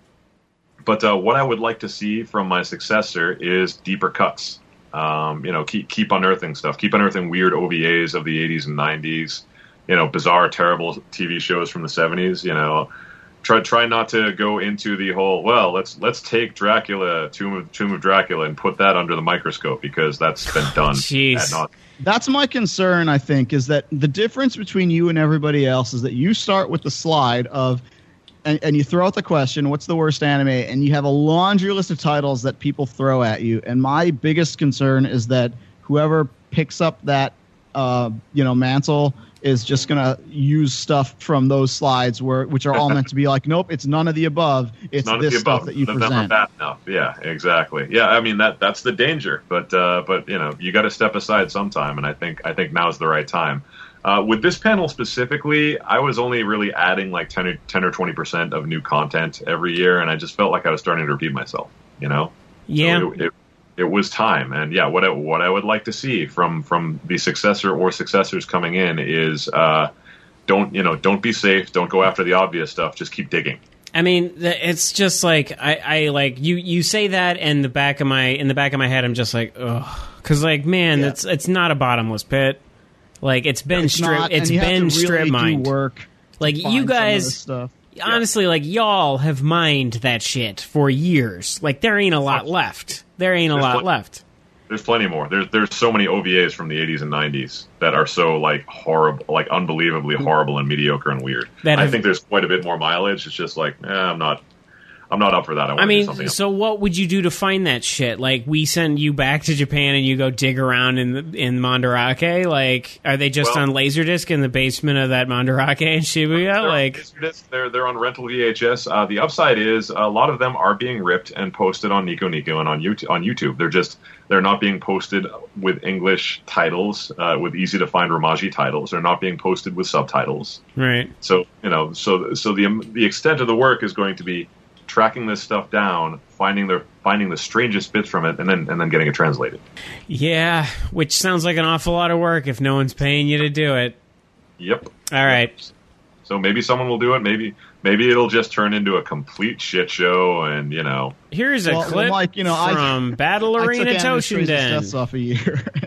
but uh, what I would like to see from my successor is deeper cuts. Um, you know, keep keep unearthing stuff. Keep unearthing weird O V As of the eighties and nineties. You know, bizarre, terrible T V shows from the seventies. You know, try try not to go into the whole. Well, let's let's take Dracula, Tomb of Tomb of Dracula, and put that under the microscope because that's been done. Jeez. ad nauseam. That's my concern, I think, is that the difference between you and everybody else is that you start with the slide of, and, and you throw out the question, what's the worst anime? And you have a laundry list of titles that people throw at you. And my biggest concern is that whoever picks up that, uh, you know, mantle is just going to use stuff from those slides where which are all meant to be like, nope, it's none of the above. It's None this of the stuff above. that you None of them are present. bad enough. Yeah, exactly. Yeah, I mean that that's the danger. But uh, but you know, you got to step aside sometime, and I think I think now's the right time. Uh, with this panel specifically, I was only really adding like ten or, ten or twenty percent of new content every year, and I just felt like I was starting to repeat myself. You know? Yeah. So it, it, it was time, and yeah, what I, what I would like to see from from the successor or successors coming in is uh, don't you know don't be safe, don't go after the obvious stuff, just keep digging. I mean, the- it's just like I, I like you. You say that, and the back of my in the back of my head, I'm just like, ugh, because like, man, Yeah. it's it's not a bottomless pit. Like it's been It's strip. not, It's and you have been to really strip do mined. work. Like to you find some of guys, this stuff. honestly, like y'all have mined that shit for years. Like there ain't a lot left. There ain't a There's lot pl- left. There's plenty more. There's there's so many O V As from the eighties and nineties that are so like horrible, like unbelievably horrible and mediocre and weird. That I have- think there's quite a bit more mileage. It's just like, eh, I'm not, I'm not up for that. I want I to do something mean, else. so what would you do to find that shit? Like, we send you back to Japan and you go dig around in the, in Mandarake? Like, are they just Well- on Laserdisc in the basement of that Mandarake in Shibuya? They're, Like, they're they're on rental V H S. Uh, the upside is a lot of them are being ripped and posted on Nico Nico and on YouTube. On YouTube, they're just they're not being posted with English titles, uh, with easy to find Romaji titles. They're not being posted with subtitles. right. So you know, so so the the extent of the work is going to be tracking this stuff down, finding the finding the strangest bits from it, and then and then getting it translated. Yeah, which sounds like an awful lot of work if no one's paying you to do it. Yep. All right. So maybe someone will do it. Maybe maybe it'll just turn into a complete shit show, and you know. Here's a Well, well, clip Mike, you know, I- from Battle I Arena took Animus Trace's Toshinden. deaths off a year. And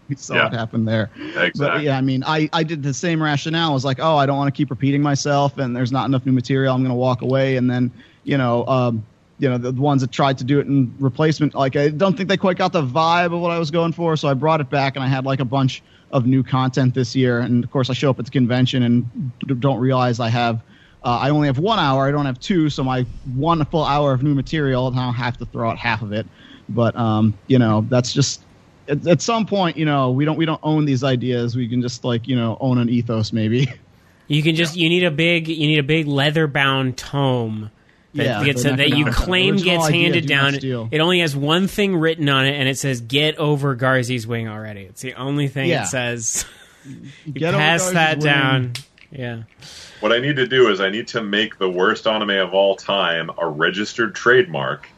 We saw Yeah. what happened there. Exactly. But yeah, I mean, I, I did the same rationale. I was like, oh, I don't want to keep repeating myself, and there's not enough new material. I'm going to walk away. And then, you know, um, you know, the ones that tried to do it in replacement, like I don't think they quite got the vibe of what I was going for. So I brought it back, and I had like a bunch of new content this year. And of course, I show up at the convention and d- don't realize I have. Uh, I only have one hour. I don't have two. So my one full hour of new material, and I'll have to throw out half of it. But um, you know, that's just. At, at some point, you know, we don't we don't own these ideas. We can just like you know own an ethos, maybe. You can just you need a big you need a big leather bound tome that Yeah, gets the that you Necronomicon. claim Original gets idea, handed do not down. steal. It only has one thing written on it, and it says "Get over Garzy's wing" already. It's the only thing Yeah. it says. You Get over pass Garzy's that wing. down. Yeah. What I need to do is I need to make the worst anime of all time a registered trademark,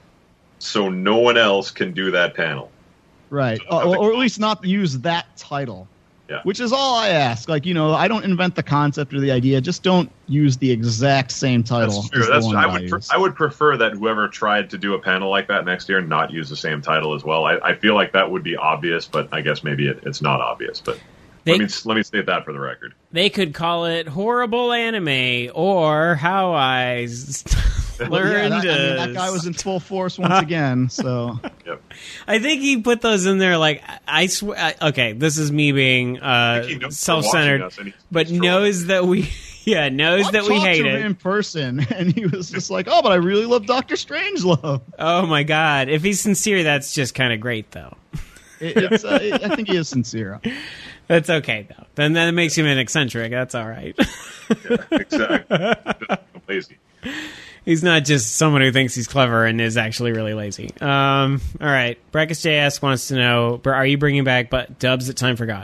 so no one else can do that panel. Right, or, or at least not use that title. Yeah. Which is all I ask. Like, you know, I don't invent the concept or the idea. Just don't use the exact same title. That's true. as the That's one I that would pre- use. I would prefer that whoever tried to do a panel like that next year not use the same title as well. I, I feel like that would be obvious, but I guess maybe it, it's not obvious. But They- let me let me state that for the record. They could call it "Horrible Anime" or "How I s- Well, Learned." yeah, that, I mean, that to guy was in full force once again. So Yep. I think he put those in there like I swear. I, okay, this is me being I think he uh, knows we're self-centered, watching us and he's but destroyed. knows that we yeah knows I that we talked hate to him it. in person, and he was just like, "Oh, but I really love Doctor Strangelove." Oh my god! If he's sincere, that's just kind of great, though. It, it's, uh, it, I think he is sincere. That's okay, though. Then that makes him an eccentric. That's all right. Yeah, exactly. Just lazy. He's not just someone who thinks he's clever and is actually really lazy. Um, all right. Brackus J S wants to know, are you bringing back but dubs that time forgot?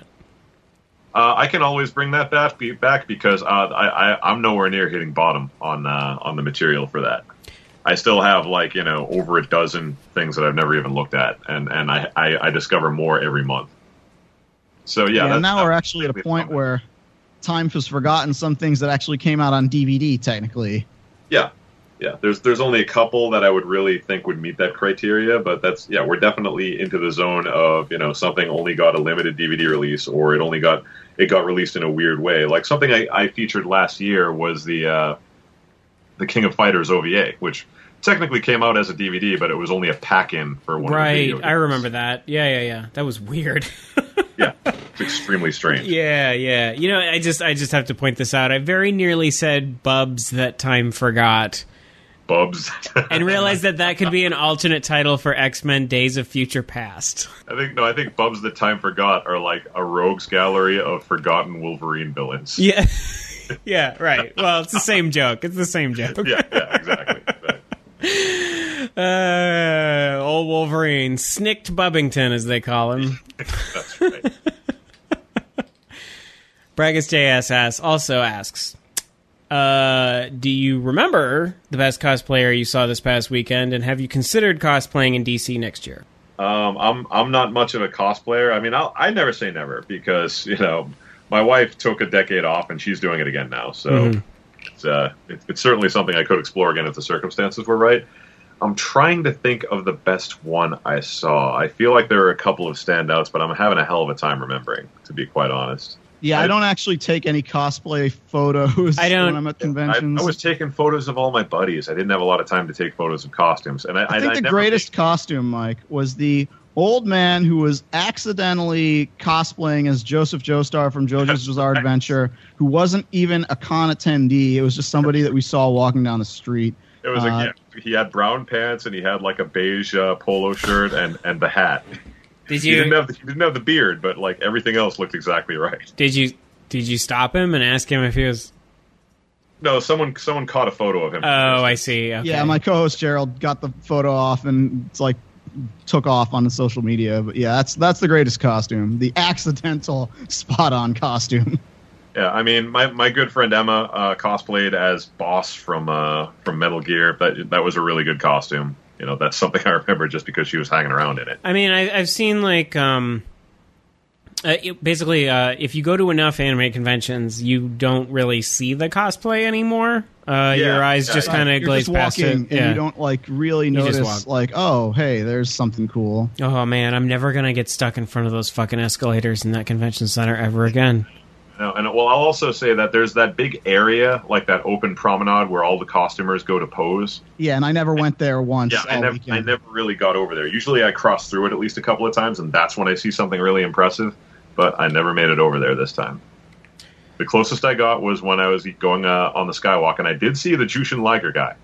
Uh, I can always bring that back, be- back because uh, I, I, I'm nowhere near hitting bottom on uh, on the material for that. I still have like you know over a dozen things that I've never even looked at, and and I, I, I discover more every month. So yeah, Yeah, that's, now we're actually at a that's point something. where time has forgotten some things that actually came out on D V D, technically. yeah, yeah. There's there's only a couple that I would really think would meet that criteria, but that's yeah, we're definitely into the zone of you know something only got a limited D V D release, or it only got it got released in a weird way. Like something I, I featured last year was the uh, the King of Fighters O V A, which technically came out as a D V D, but it was only a pack-in for one. Right. of the video I games. remember that. Yeah, yeah, yeah. That was weird. Yeah, it's extremely strange. Yeah, yeah. You know, I just I just have to point this out. I very nearly said Bubs that time forgot. Bubs. And realized that that could be an alternate title for X-Men Days of Future Past. I think no, I think Bubs that time forgot are like a rogues gallery of forgotten Wolverine villains. Yeah. Yeah, right. Well, it's the same joke. It's the same joke. yeah, yeah, exactly. exactly. Uh, old Wolverine. Snicked Bubbington, as they call him. That's right. Braggus J S asks, also asks, uh, do you remember the best cosplayer you saw this past weekend, and have you considered cosplaying in D C next year? Um, I'm I'm not much of a cosplayer. I mean, I'll, I never say never because you know my wife took a decade off and she's doing it again now. So Mhm. it's uh it, it's certainly something I could explore again if the circumstances were right. I'm trying to think of the best one I saw. I feel like there are a couple of standouts, but I'm having a hell of a time remembering, to be quite honest. Yeah, I, I- don't actually take any cosplay photos I don't- when I'm at I, conventions. I was taking photos of all my buddies. I didn't have a lot of time to take photos of costumes, and I, I think I the never greatest made- costume, Mike, was the old man who was accidentally cosplaying as Joseph Joestar from JoJo's Bizarre right. Adventure, who wasn't even a con attendee. It was just somebody that we saw walking down the street. It was uh, a gift. He had brown pants and he had like a beige uh, polo shirt and, and the hat. Did He didn't you have the, he didn't have the beard, but like everything else looked exactly right. did you did you stop him and ask him if he was? No, someone someone caught a photo of him. Oh, I see. Okay. Yeah, my co-host Gerald got the photo off and it's like took off on the social media. But yeah, that's that's the greatest costume, the accidental spot-on costume. Yeah, I mean, my, my good friend Emma uh, cosplayed as Boss from uh, from Metal Gear. That that was a really good costume. You know, that's something I remember just because she was hanging around in it. I mean, I, I've seen like um, Uh, it, basically, uh, if you go to enough anime conventions, you don't really see the cosplay anymore. Uh, Yeah, your eyes yeah, just yeah. kind of You're glaze just past walking it. and Yeah. you don't like really You just notice walk. like, oh, hey, there's something cool. Oh man, I'm never gonna get stuck in front of those fucking escalators in that convention center ever again. No, and well, I'll also say that there's that big area, like that open promenade, where all the costumers go to pose. Yeah, and I never went there once. Yeah, I all never, weekend. I never really got over there. Usually, I cross through it at least a couple of times, and that's when I see something really impressive. But I never made it over there this time. The closest I got was when I was going uh, on the Skywalk, and I did see the Jushin Liger guy.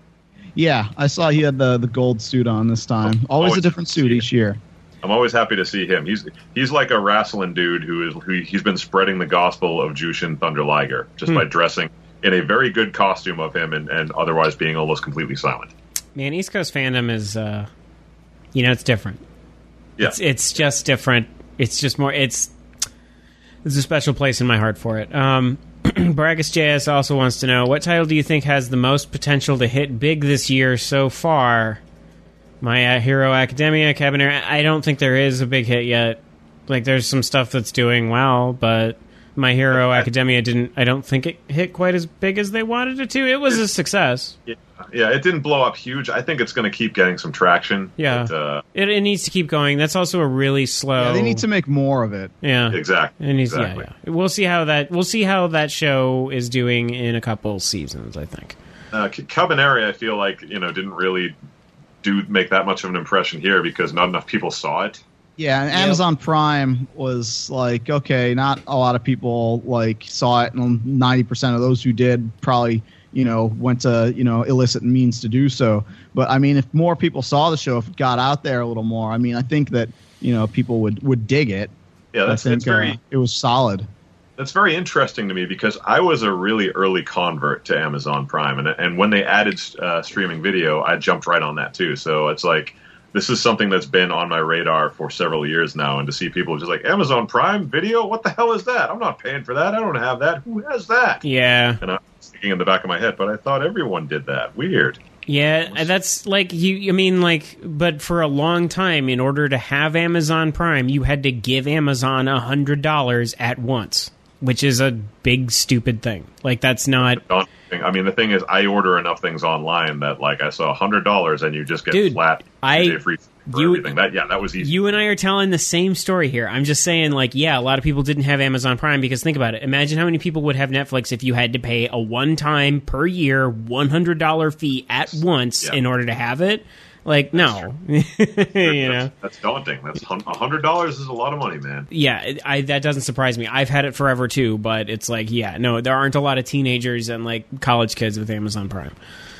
Yeah, I saw he had the, the gold suit on this time. Oh, Always always a different suit see each year. I'm always happy to see him. He's he's like a wrestling dude who is who he's been spreading the gospel of Jushin Thunder Liger just Hmm. by dressing in a very good costume of him and, and otherwise being almost completely silent. Man, East Coast fandom is, uh, you know, it's different. Yeah. It's, it's just different. It's just more. It's there's a special place in my heart for it. Um, Bragus J S also wants to know, what title do you think has the most potential to hit big this year so far? My uh, Hero Academia, Cabanera. I don't think there is a big hit yet. Like, there's some stuff that's doing well, but My Hero Academia didn't. I don't think it hit quite as big as they wanted it to. It was a success. Yeah, yeah, it didn't blow up huge. I think it's going to keep getting some traction. Yeah. But, uh, It, it needs to keep going. That's also a really slow. Yeah, they need to make more of it. Yeah, exactly. It needs, exactly. Yeah, yeah. We'll see how that. We'll see how that show is doing in a couple seasons. I think. Uh, Cabaneri, I feel like you know didn't really do make that much of an impression here because not enough people saw it. Yeah, and Amazon Prime was like, okay, not a lot of people like saw it, and ninety percent of those who did probably, you know, went to, you know, illicit means to do so. But I mean, if more people saw the show, if it got out there a little more, I mean, I think that, you know, people would, would dig it. Yeah, that's, I think that's very uh, it was solid. that's very interesting to me because I was a really early convert to Amazon Prime, and and when they added uh, streaming video, I jumped right on that too. So it's like, this is something that's been on my radar for several years now, and to see people just like, Amazon Prime Video? What the hell is that? I'm not paying for that. I don't have that. Who has that? Yeah. And I was thinking in the back of my head, but I thought everyone did that. Weird. Yeah, that's like you. I mean, like, but for a long time, in order to have Amazon Prime, you had to give Amazon a hundred dollars at once, which is a big stupid thing. Like, that's not. I mean, the thing is, I order enough things online that, like, I saw a hundred dollars and you just get Dude, flat I- free for you- everything. That yeah, that was easy. You and I are telling the same story here. I'm just saying, like, yeah, a lot of people didn't have Amazon Prime because think about it. Imagine how many people would have Netflix if you had to pay a one-time per year one hundred dollars fee at once Yeah. in order to have it. Like, no, you know. That's, that's daunting. That's a hundred dollars is a lot of money, man. Yeah, I, that doesn't surprise me. I've had it forever too, but it's like, yeah, no, there aren't a lot of teenagers and like college kids with Amazon Prime.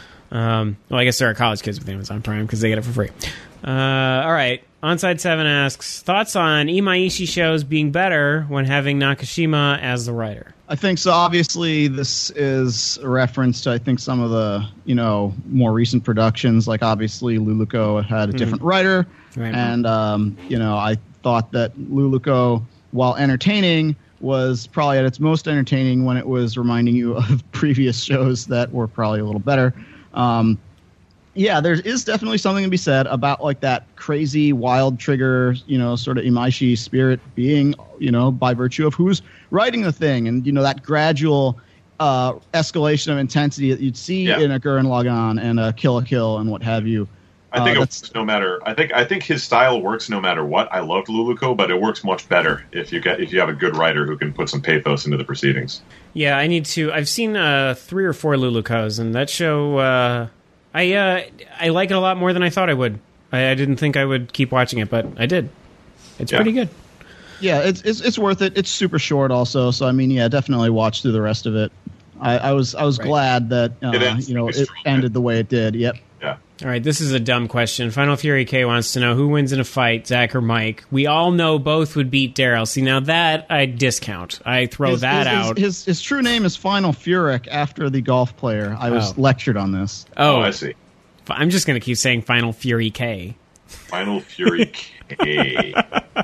Um, well, I guess there are college kids with Amazon Prime because they get it for free. Uh, all right, Onside Seven asks, thoughts on Imaishi shows being better when having Nakashima as the writer. I think so. Obviously, this is a reference to, I think, some of the, you know, more recent productions. Like, obviously, Luluko had a different writer. Right. And, um, you know, I thought that Luluko, while entertaining, was probably at its most entertaining when it was reminding you of previous shows that were probably a little better. Um, yeah, there is definitely something to be said about like that crazy, wild trigger, you know, sort of Imaishi spirit being, you know, by virtue of who's writing the thing, and you know that gradual uh, escalation of intensity that you'd see Yeah. in a Gurren Lagann and a Kill la Kill and what have you. I think Uh, it works no matter. I think I think his style works no matter what. I loved Luluko, but it works much better if you get if you have a good writer who can put some pathos into the proceedings. Yeah, I need to. I've seen uh, three or four Lulukos, and that show, uh, I uh, I like it a lot more than I thought I would. I, I didn't think I would keep watching it, but I did. It's Yeah. pretty good. Yeah, it's, it's it's worth it. It's super short, also. So I mean, yeah, definitely watch through the rest of it. I, I was I was Right. glad that uh, It ends you know pretty it strong. ended the way it did. Yep. Yeah. All right, this is a dumb question. Final Fury K wants to know who wins in a fight, Zach or Mike. We all know both would beat Daryl. See, now that I discount. I throw his, that his, out. His, his his true name is Final Furic after the golf player. I was Oh. lectured on this. oh, Oh, I see. I'm just going to keep saying Final Fury K. Final Fury K.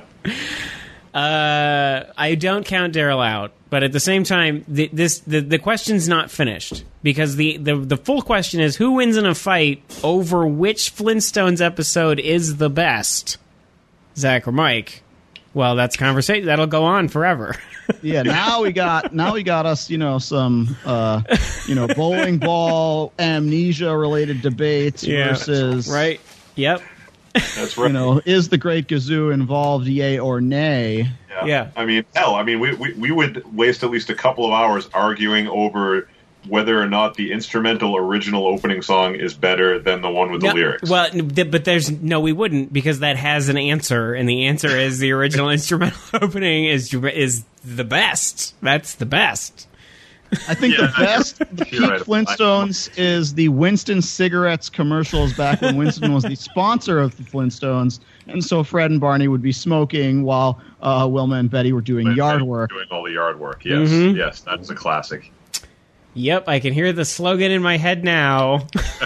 Uh, I don't count Daryl out, but at the same time, the, this the, the question's not finished because the, the the full question is who wins in a fight over which Flintstones episode is the best, Zach or Mike? Well, that's conversation that'll go on forever. Yeah, now we got now we got us, you know, some uh, you know, bowling ball amnesia related debates Yeah. versus Right. Yep. That's right. you know, is the Great Gazoo involved, yay or nay? Yeah. Yeah. I mean, hell, I mean, we, we, we would waste at least a couple of hours arguing over whether or not the instrumental original opening song is better than the one with the No, lyrics. Well, th- but there's no, we wouldn't, because that has an answer, and the answer is the original instrumental opening is is the best. That's the best. I think Yeah, the best, the peak you're right. Flintstones is the Winston cigarettes commercials back when Winston was the sponsor of the Flintstones, and so Fred and Barney would be smoking while uh, Wilma and Betty were doing yard work. Doing all the yard work, yes. Mhm. Yes, that's a classic. Yep, I can hear the slogan in my head now.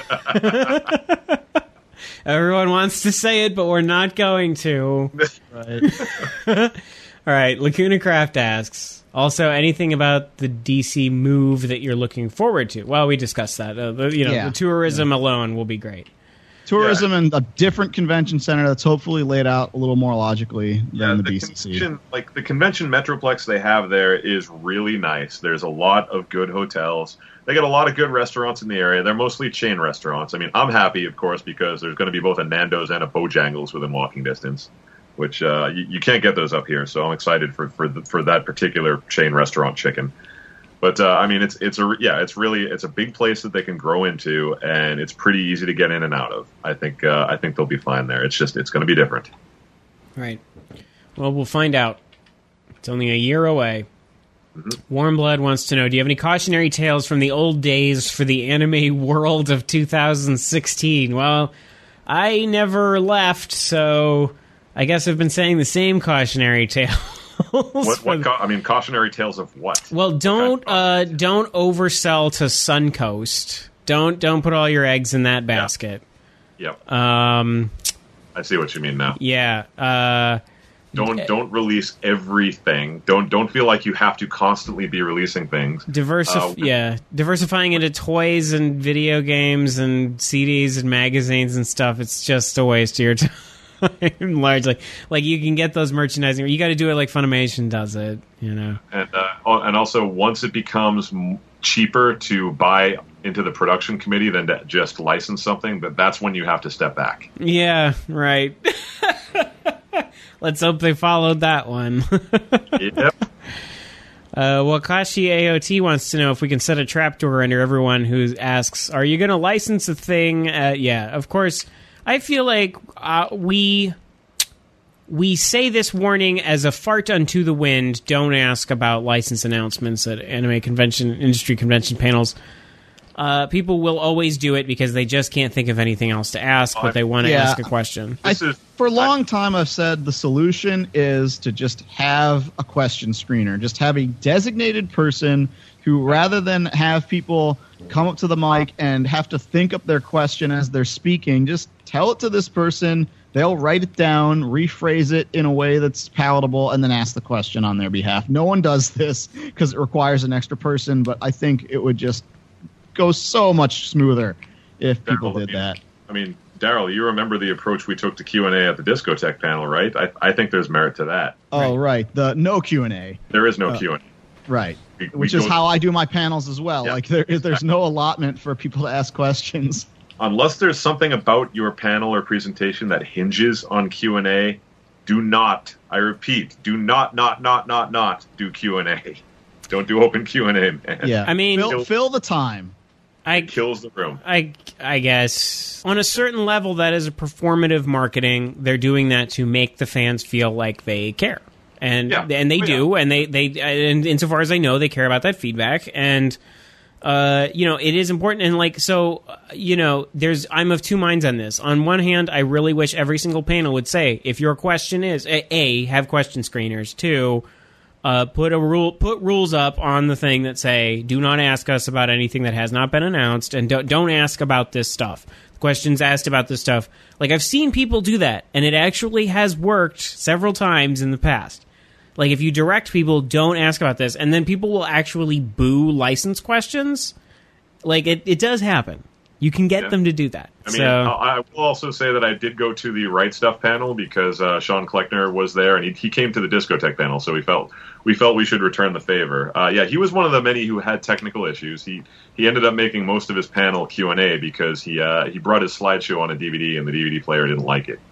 Everyone wants to say it, but we're not going to. Right. All right, Lacuna Craft asks, also, anything about the D C move that you're looking forward to? Well, we discussed that. Uh, the, you know, Yeah. the tourism alone will be great. Tourism and a different convention center that's hopefully laid out a little more logically than Yeah, the, the B C C. convention, like the convention metroplex they have there is really nice. There's a lot of good hotels. They got a lot of good restaurants in the area. They're mostly chain restaurants. I mean, I'm happy, of course, because there's going to be both a Nando's and a Bojangles within walking distance, which uh, you, you can't get those up here. So I'm excited for for the, for that particular chain restaurant chicken. But uh, I mean, it's it's a yeah, it's really it's a big place that they can grow into, and it's pretty easy to get in and out of. I think uh, I think they'll be fine there. It's just it's going to be different. Right. Well, we'll find out. It's only a year away. Mm-hmm. Warmblood wants to know, do you have any cautionary tales from the old days for the anime world of two thousand sixteen? Well, I never left, so I guess I've been saying the same cautionary tale. What, what ca- I mean, cautionary tales of what? Well, don't uh, don't oversell to Suncoast. Don't don't put all your eggs in that basket. Yep. Um, I see what you mean now. yeah. Uh, Don't don't release everything. Don't don't feel like you have to constantly be releasing things. Diversif- Uh, yeah, diversifying into toys and video games and C Ds and magazines and stuff. It's just a waste of your time. Largely, like you can get those merchandising. You got to do it like Funimation does it. You know. And uh, and also, once it becomes m- cheaper to buy into the production committee than to just license something, that that's when you have to step back. Yeah. Right. Let's hope they followed that one. Yep. Uh, Wakashi A O T wants to know if we can set a trapdoor under everyone who asks, are you going to license a thing? Uh, yeah, of course. I feel like uh, we we say this warning as a fart unto the wind. Don't ask about license announcements at anime convention, industry convention panels. Uh, people will always do it because they just can't think of anything else to ask, but they want to Yeah. ask a question. I, This is- for a long time, I've said the solution is to just have a question screener. Just have a designated person who, rather than have people come up to the mic and have to think up their question as they're speaking, just tell it to this person. They'll write it down, rephrase it in a way that's palatable, and then ask the question on their behalf. No one does this because it requires an extra person, but I think it would just go so much smoother if people Daryl, did that. I mean, Daryl, you remember the approach we took to Q and A at the Discotech panel, right? I, I think there's merit to that. Oh, right. The no Q and A. There is no Uh, Q and A. Right. We- we Which is go- how I do my panels as well. Yeah. Like there is there's no allotment for people to ask questions. Unless there's something about your panel or presentation that hinges on Q and A, do not, I repeat, do not, not, not, not, not do Q and A. Don't do open Q and A, man. Yeah. I mean- fill, fill the time. I It kills the room. I I guess on a certain level that is a performative marketing. They're doing that to make the fans feel like they care, and Yeah. and they Oh, do, and they they and insofar as I know, they care about that feedback, and uh, you know, it is important. And like so, uh, you know, there's I'm of two minds on this. On one hand, I really wish every single panel would say, if your question is a, a have question screeners, two. Uh, put a rule, put rules up on the thing that say, do not ask us about anything that has not been announced, and don't, don't ask about this stuff. Questions asked about this stuff. Like, I've seen people do that, and it actually has worked several times in the past. Like, if you direct people, don't ask about this, and then people will actually boo license questions. Like, it, it does happen. You can get Yeah. them to do that. I mean, so, I I will also say that I did go to the Right Stuff panel because uh, Sean Kleckner was there, and he, he came to the Discotech panel, so we felt we felt we should return the favor. Uh, yeah, he was one of the many who had technical issues. He he ended up making most of his panel Q and A because he uh, he brought his slideshow on a D V D, and the D V D player didn't like it.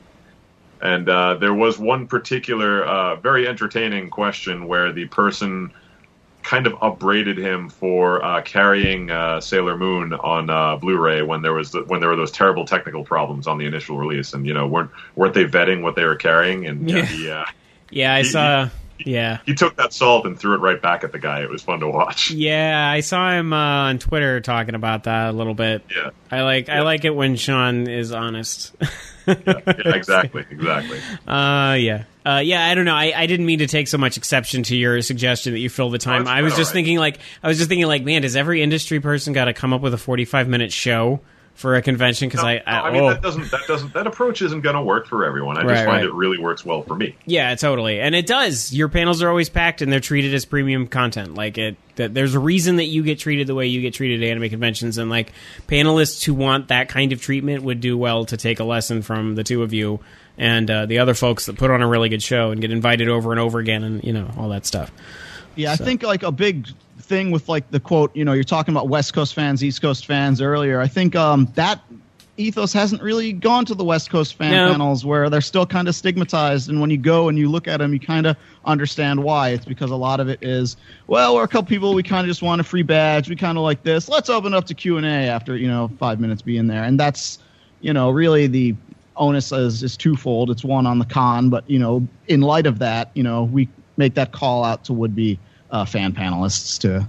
And uh, there was one particular uh, very entertaining question where the person kind of upbraided him for uh, carrying uh, Sailor Moon on uh, Blu-ray when there was the, when there were those terrible technical problems on the initial release, and you know weren't weren't they vetting what they were carrying? And Yeah. he, uh, yeah, I he- saw. Yeah. he took that salt and threw it right back at the guy. It was fun to watch. Yeah, I saw him uh, on Twitter talking about that a little bit. Yeah, I like I Yeah. like it when Sean is honest. yeah, yeah, exactly, exactly. Uh, yeah. Uh, yeah, I don't know. I, I didn't mean to take so much exception to your suggestion that you fill the time. that's I was quite just all right. thinking like I was just thinking like, man, does every industry person got to come up with a forty-five minute show for a convention? Because No, I, no, I, I mean oh. that doesn't that doesn't that approach isn't going to work for everyone. I Right, just find right. it really works well for me. Yeah, totally, and it does. Your panels are always packed, and they're treated as premium content. Like it, that there's a reason that you get treated the way you get treated at anime conventions, and like panelists who want that kind of treatment would do well to take a lesson from the two of you and uh, the other folks that put on a really good show and get invited over and over again, and you know all that stuff. Yeah, So- I think like a big thing with like the quote, you know, you're talking about West Coast fans, East Coast fans earlier. I think um, that ethos hasn't really gone to the West Coast fan No. panels where they're still kind of stigmatized. And when you go and you look at them, you kind of understand why. It's because a lot of it is, well, we're a couple people, we kind of just want a free badge. We kind of like this. Let's open up to Q and A after, you know, five minutes being there. And that's, you know, really the onus is, is twofold. It's one on the con, but, you know, in light of that, you know, we make that call out to would-be uh, fan panelists to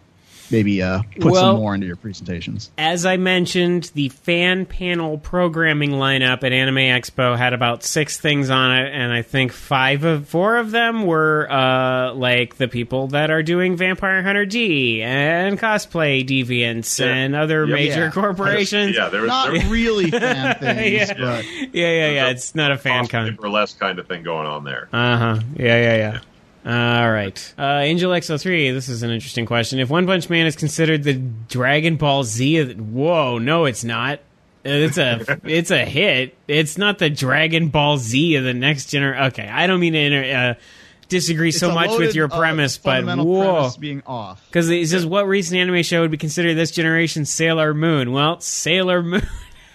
maybe uh, put Well- some more into your presentations. As I mentioned, the fan panel programming lineup at Anime Expo had about six things on it, and I think five of four of them were uh, like the people that are doing Vampire Hunter D and cosplay deviants Yeah. and other Yep. major Yeah. corporations. Yeah, there was Not there, really fan things, Yeah. but yeah, yeah, yeah. It's not a fan cosplay con. burlesque kind of thing going on there. Uh huh. Yeah, yeah, yeah. All right. Uh, Angel X O three, this is an interesting question. If One Punch Man is considered the Dragon Ball Z of the, whoa, no, it's not. It's a it's a hit. It's not the Dragon Ball Z of the next generation. Okay, I don't mean to inter- uh, disagree it's so a much with loaded, your uh, premise, but fundamental whoa. premise being off. Because it says, what recent anime show would be considered this generation's Sailor Moon? Well, Sailor Moon.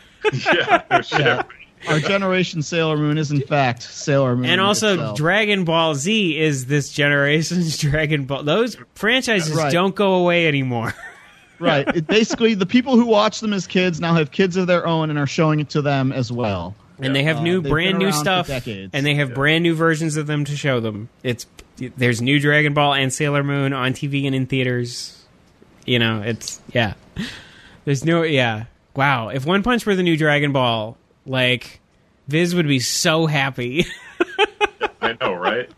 yeah, no shit. Yeah. Our generation Sailor Moon is in fact Sailor Moon, And also, itself. Dragon Ball Z is this generation's Dragon Ball. Those franchises Right. don't go away anymore. right. It basically, the people who watch them as kids now have kids of their own and are showing it to them as well. And they have Uh, new, they've brand been new around for stuff, decades. and they have Yeah. brand new versions of them to show them. It's there's new Dragon Ball and Sailor Moon on T V and in theaters. You know, it's yeah. There's no yeah. Wow, if One Punch were the new Dragon Ball, like Viz would be so happy. I know, right?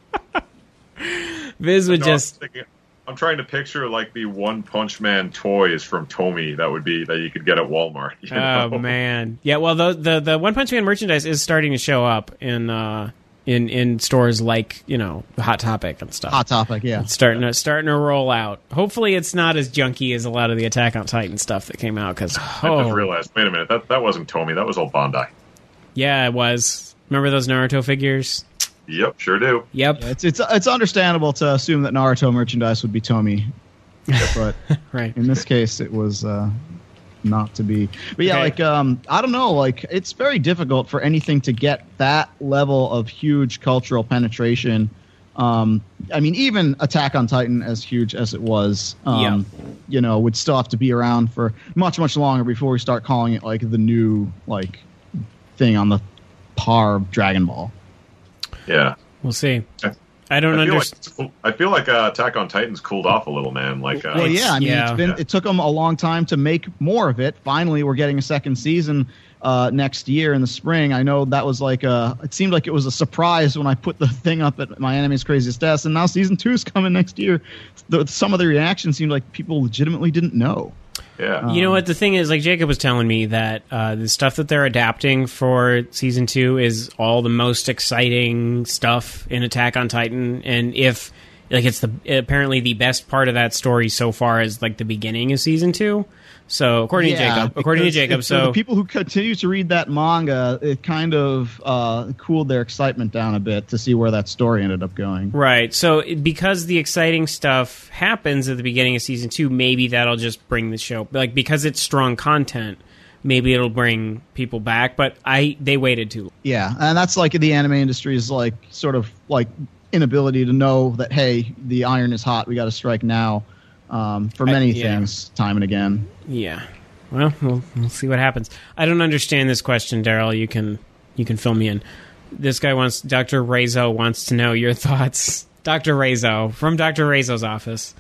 Viz would No, I'm just thinking- I'm trying to picture like the One Punch Man toys from Tomy that would be that you could get at Walmart. You oh know? man, yeah. Well, the, the the One Punch Man merchandise is starting to show up in uh in in stores like you know Hot Topic and stuff. Hot Topic, yeah. It's starting to starting to roll out. Hopefully, it's not as junky as a lot of the Attack on Titan stuff that came out. Because I just oh realized. Wait a minute, that that wasn't Tomy. That was old Bandai. yeah, it was. Remember those Naruto figures? Yep, sure do. Yep. Yeah, it's it's it's understandable to assume that Naruto merchandise would be Tomy, but Right. in this case, it was uh, not to be. But yeah, Okay. like um, I don't know, like it's very difficult for anything to get that level of huge cultural penetration. Um, I mean, even Attack on Titan, as huge as it was, um, you know, would still have to be around for much much longer before we start calling it like the new like thing on the par of Dragon Ball. Yeah. We'll see. I don't I feel, like, understand. it's cool- I feel like uh, Attack on Titan's cooled off a little, man. Like, uh, Well, yeah, I mean, yeah. it's been Yeah. it took them a long time to make more of it. Finally, we're getting a second season uh, next year in the spring. I know that was like a. It seemed like it was a surprise when I put the thing up at my Anime's Craziest Desk, and now season two is coming next year. The, some of the reactions seemed like people legitimately didn't know. yeah. You know what the thing is? Like Jacob was telling me that uh, the stuff that they're adapting for season two is all the most exciting stuff in Attack on Titan, and if like it's the apparently the best part of that story so far is like the beginning of season two. So according Yeah, to Jacob, according to Jacob, it's- so the people who continue to read that manga, it kind of uh, cooled their excitement down a bit to see where that story ended up going. right. So it- because the exciting stuff happens at the beginning of season two, maybe that'll just bring the show like because it's strong content. Maybe it'll bring people back, but I they waited too long. Yeah, and that's like the anime industry's like sort of like inability to know that hey, the iron is hot. We got to strike now. Um, for many I- yeah. things, time and again. Yeah. Well, we'll we'll see what happens. I don't understand this question, Daryl. You can you can fill me in. This guy wants Doctor Rezo wants to know your thoughts. Doctor Rezo from Doctor Rezo's office.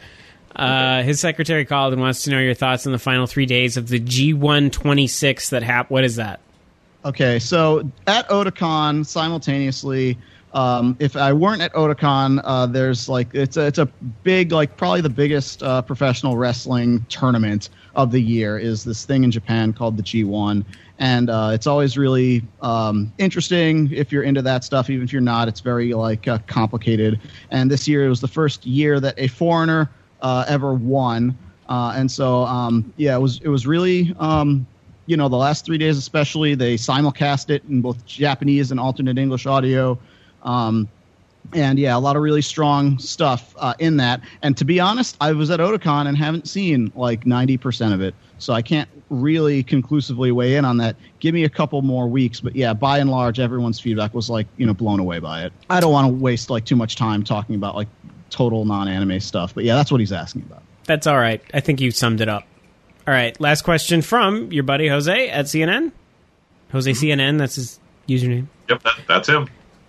Uh, his secretary called and wants to know your thoughts on the final three days of the G one twenty-six that happened. What is that? Okay, so at Otakon simultaneously, um, if I weren't at Otakon, uh, there's like it's a, it's a big like probably the biggest uh, professional wrestling tournament of the year is this thing in Japan called the G one, and uh, it's always really um, interesting if you're into that stuff. Even if you're not, it's very like uh, complicated. And this year it was the first year that a foreigner uh, ever won, uh, and so um, yeah, it was it was really. Um, You know, the last three days especially, they simulcast it in both Japanese and alternate English audio. Um, and, yeah, a lot of really strong stuff uh, in that. And to be honest, I was at Otakon and haven't seen, like, ninety percent of it. So I can't really conclusively weigh in on that. Give me a couple more weeks. But, yeah, by and large, everyone's feedback was, like, you know, blown away by it. I don't want to waste, like, too much time talking about, like, total non-anime stuff. But, yeah, that's what he's asking about. That's all right. I think you summed it up. All right, last question from your buddy Jose at C N N. Jose C N N, that's his username. Yep, that, that's him.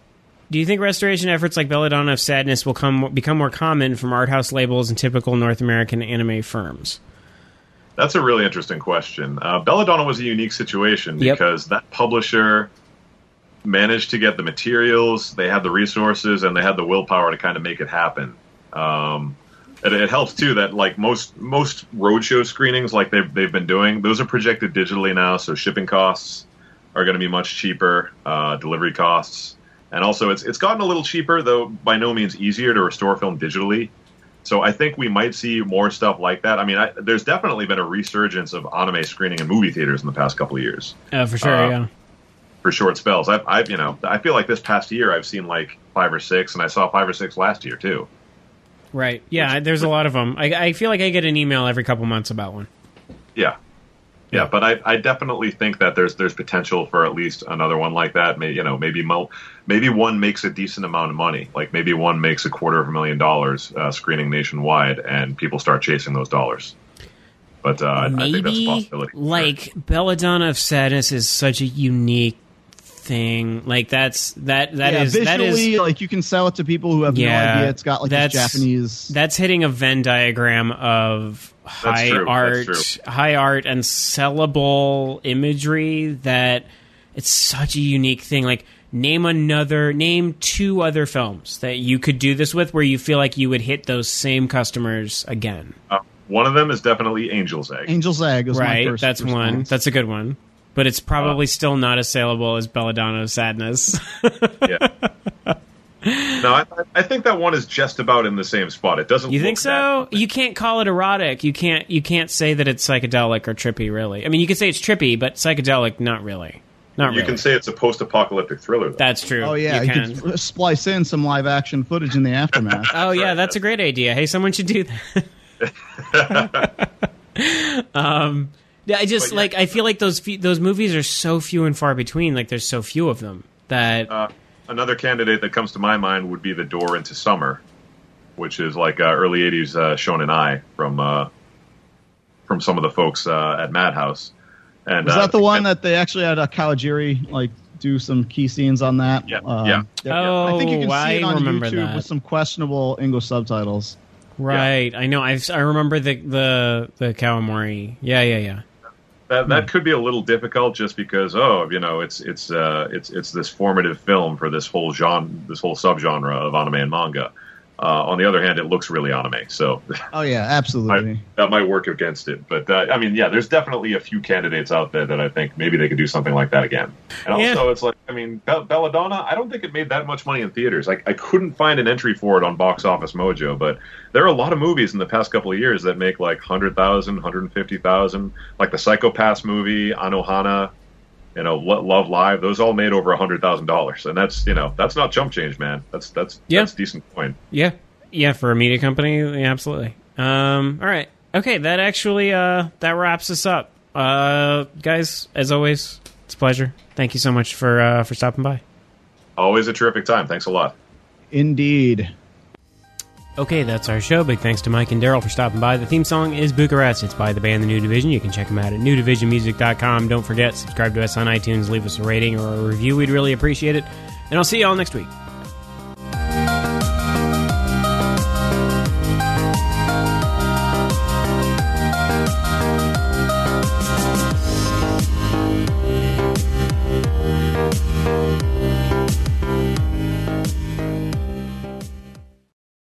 Do you think restoration efforts like Belladonna of Sadness will come become more common from art house labels and typical North American anime firms? That's a really interesting question. Uh, Belladonna was a unique situation Yep. because that publisher managed to get the materials, they had the resources, and they had the willpower to kind of make it happen. Um, it, it helps too that like most most roadshow screenings, like they've they've been doing, those are projected digitally now, so shipping costs are going to be much cheaper, uh, delivery costs, and also it's it's gotten a little cheaper, though by no means easier to restore film digitally. So I think we might see more stuff like that. I mean, I, there's definitely been a resurgence of anime screening in movie theaters in the past couple of years. Oh, for sure, Uh, yeah. For short spells. I've, I've, you know, I feel like this past year I've seen like five or six, and I saw five or six last year too. Right. Yeah, there's a lot of them. I, I feel like I get an email every couple months about one. Yeah, yeah. But I, I definitely think that there's there's potential for at least another one like that. Maybe you know, maybe mo- maybe one makes a decent amount of money. Like maybe one makes a quarter of a million dollars uh, screening nationwide, and people start chasing those dollars. But uh, I think that's a Maybe, possibility. like, Belladonna of Sadness is such a unique thing. Like, that's, that, that yeah, is, visually, that is, like you can sell it to people who have Yeah, no idea. It's got like this that's- Japanese. that's hitting a Venn diagram of high true, art, that's high art and sellable imagery that it's such a unique thing. Like, name another, name two other films that you could do this with where you feel like you would hit those same customers again. Uh, one of them is definitely Angel's Egg. Angel's Egg was my Right, first that's one. response. That's a good one. But it's probably Uh, still not as saleable as Belladonna of Sadness. Yeah. No, I, I think that one is just about in the same spot. It doesn't. You look think so? that- You can't call it erotic. You can't. You can't say that it's psychedelic or trippy. Really, I mean, you can say it's trippy, but psychedelic, not really. Not You really. can say it's a post-apocalyptic thriller. Though. That's true. Oh yeah, you you, can. could splice in some live action footage in the aftermath. Oh yeah, Right, that's a great idea. Hey, someone should do that. um, yeah, I just But yeah. like I feel like those fe- those movies are so few and far between. Like there's so few of them that Uh, another candidate that comes to my mind would be The Door into Summer, which is like uh, early eighties uh, Shonen Ai from uh, from some of the folks uh, at Madhouse. And Was uh, that the one and- that they actually had uh, Kawajiri like do some key scenes on that? Yeah, Um, yeah. Oh, I think you can see I it on remember YouTube that. with some questionable English subtitles. right. I know. I I remember the the the Kawamori. Yeah, yeah, yeah. That that Hmm. could be a little difficult just because oh you know it's it's uh, it's it's this formative film for this whole genre this whole subgenre of anime and manga. Uh, on the other hand, it looks really anime, so oh yeah, absolutely. I, that might work against it. But uh, I mean, yeah, there's definitely a few candidates out there that I think maybe they could do something like that again. And yeah. also, it's like, I mean, Be- Belladonna, I don't think it made that much money in theaters. Like, I couldn't find an entry for it on Box Office Mojo, but there are a lot of movies in the past couple of years that make like one hundred thousand, one hundred fifty thousand, like the Psycho Pass movie, Anohana. You know, Love Live, those all made over a hundred thousand dollars, and that's you know that's not chump change, man. That's that's yeah. that's a decent coin. Yeah, yeah, for a media company, yeah, absolutely. Um, all right, okay, that actually uh, that wraps us up, uh, guys. As always, it's a pleasure. Thank you so much for uh, for stopping by. Always a terrific time. Thanks a lot. Indeed. Okay, that's our show. Big thanks to Mike and Daryl for stopping by. The theme song is Bucharest. It's by the band The New Division. You can check them out at new division music dot com. Don't forget, subscribe to us on iTunes, leave us a rating or a review. We'd really appreciate it. And I'll see you all next week.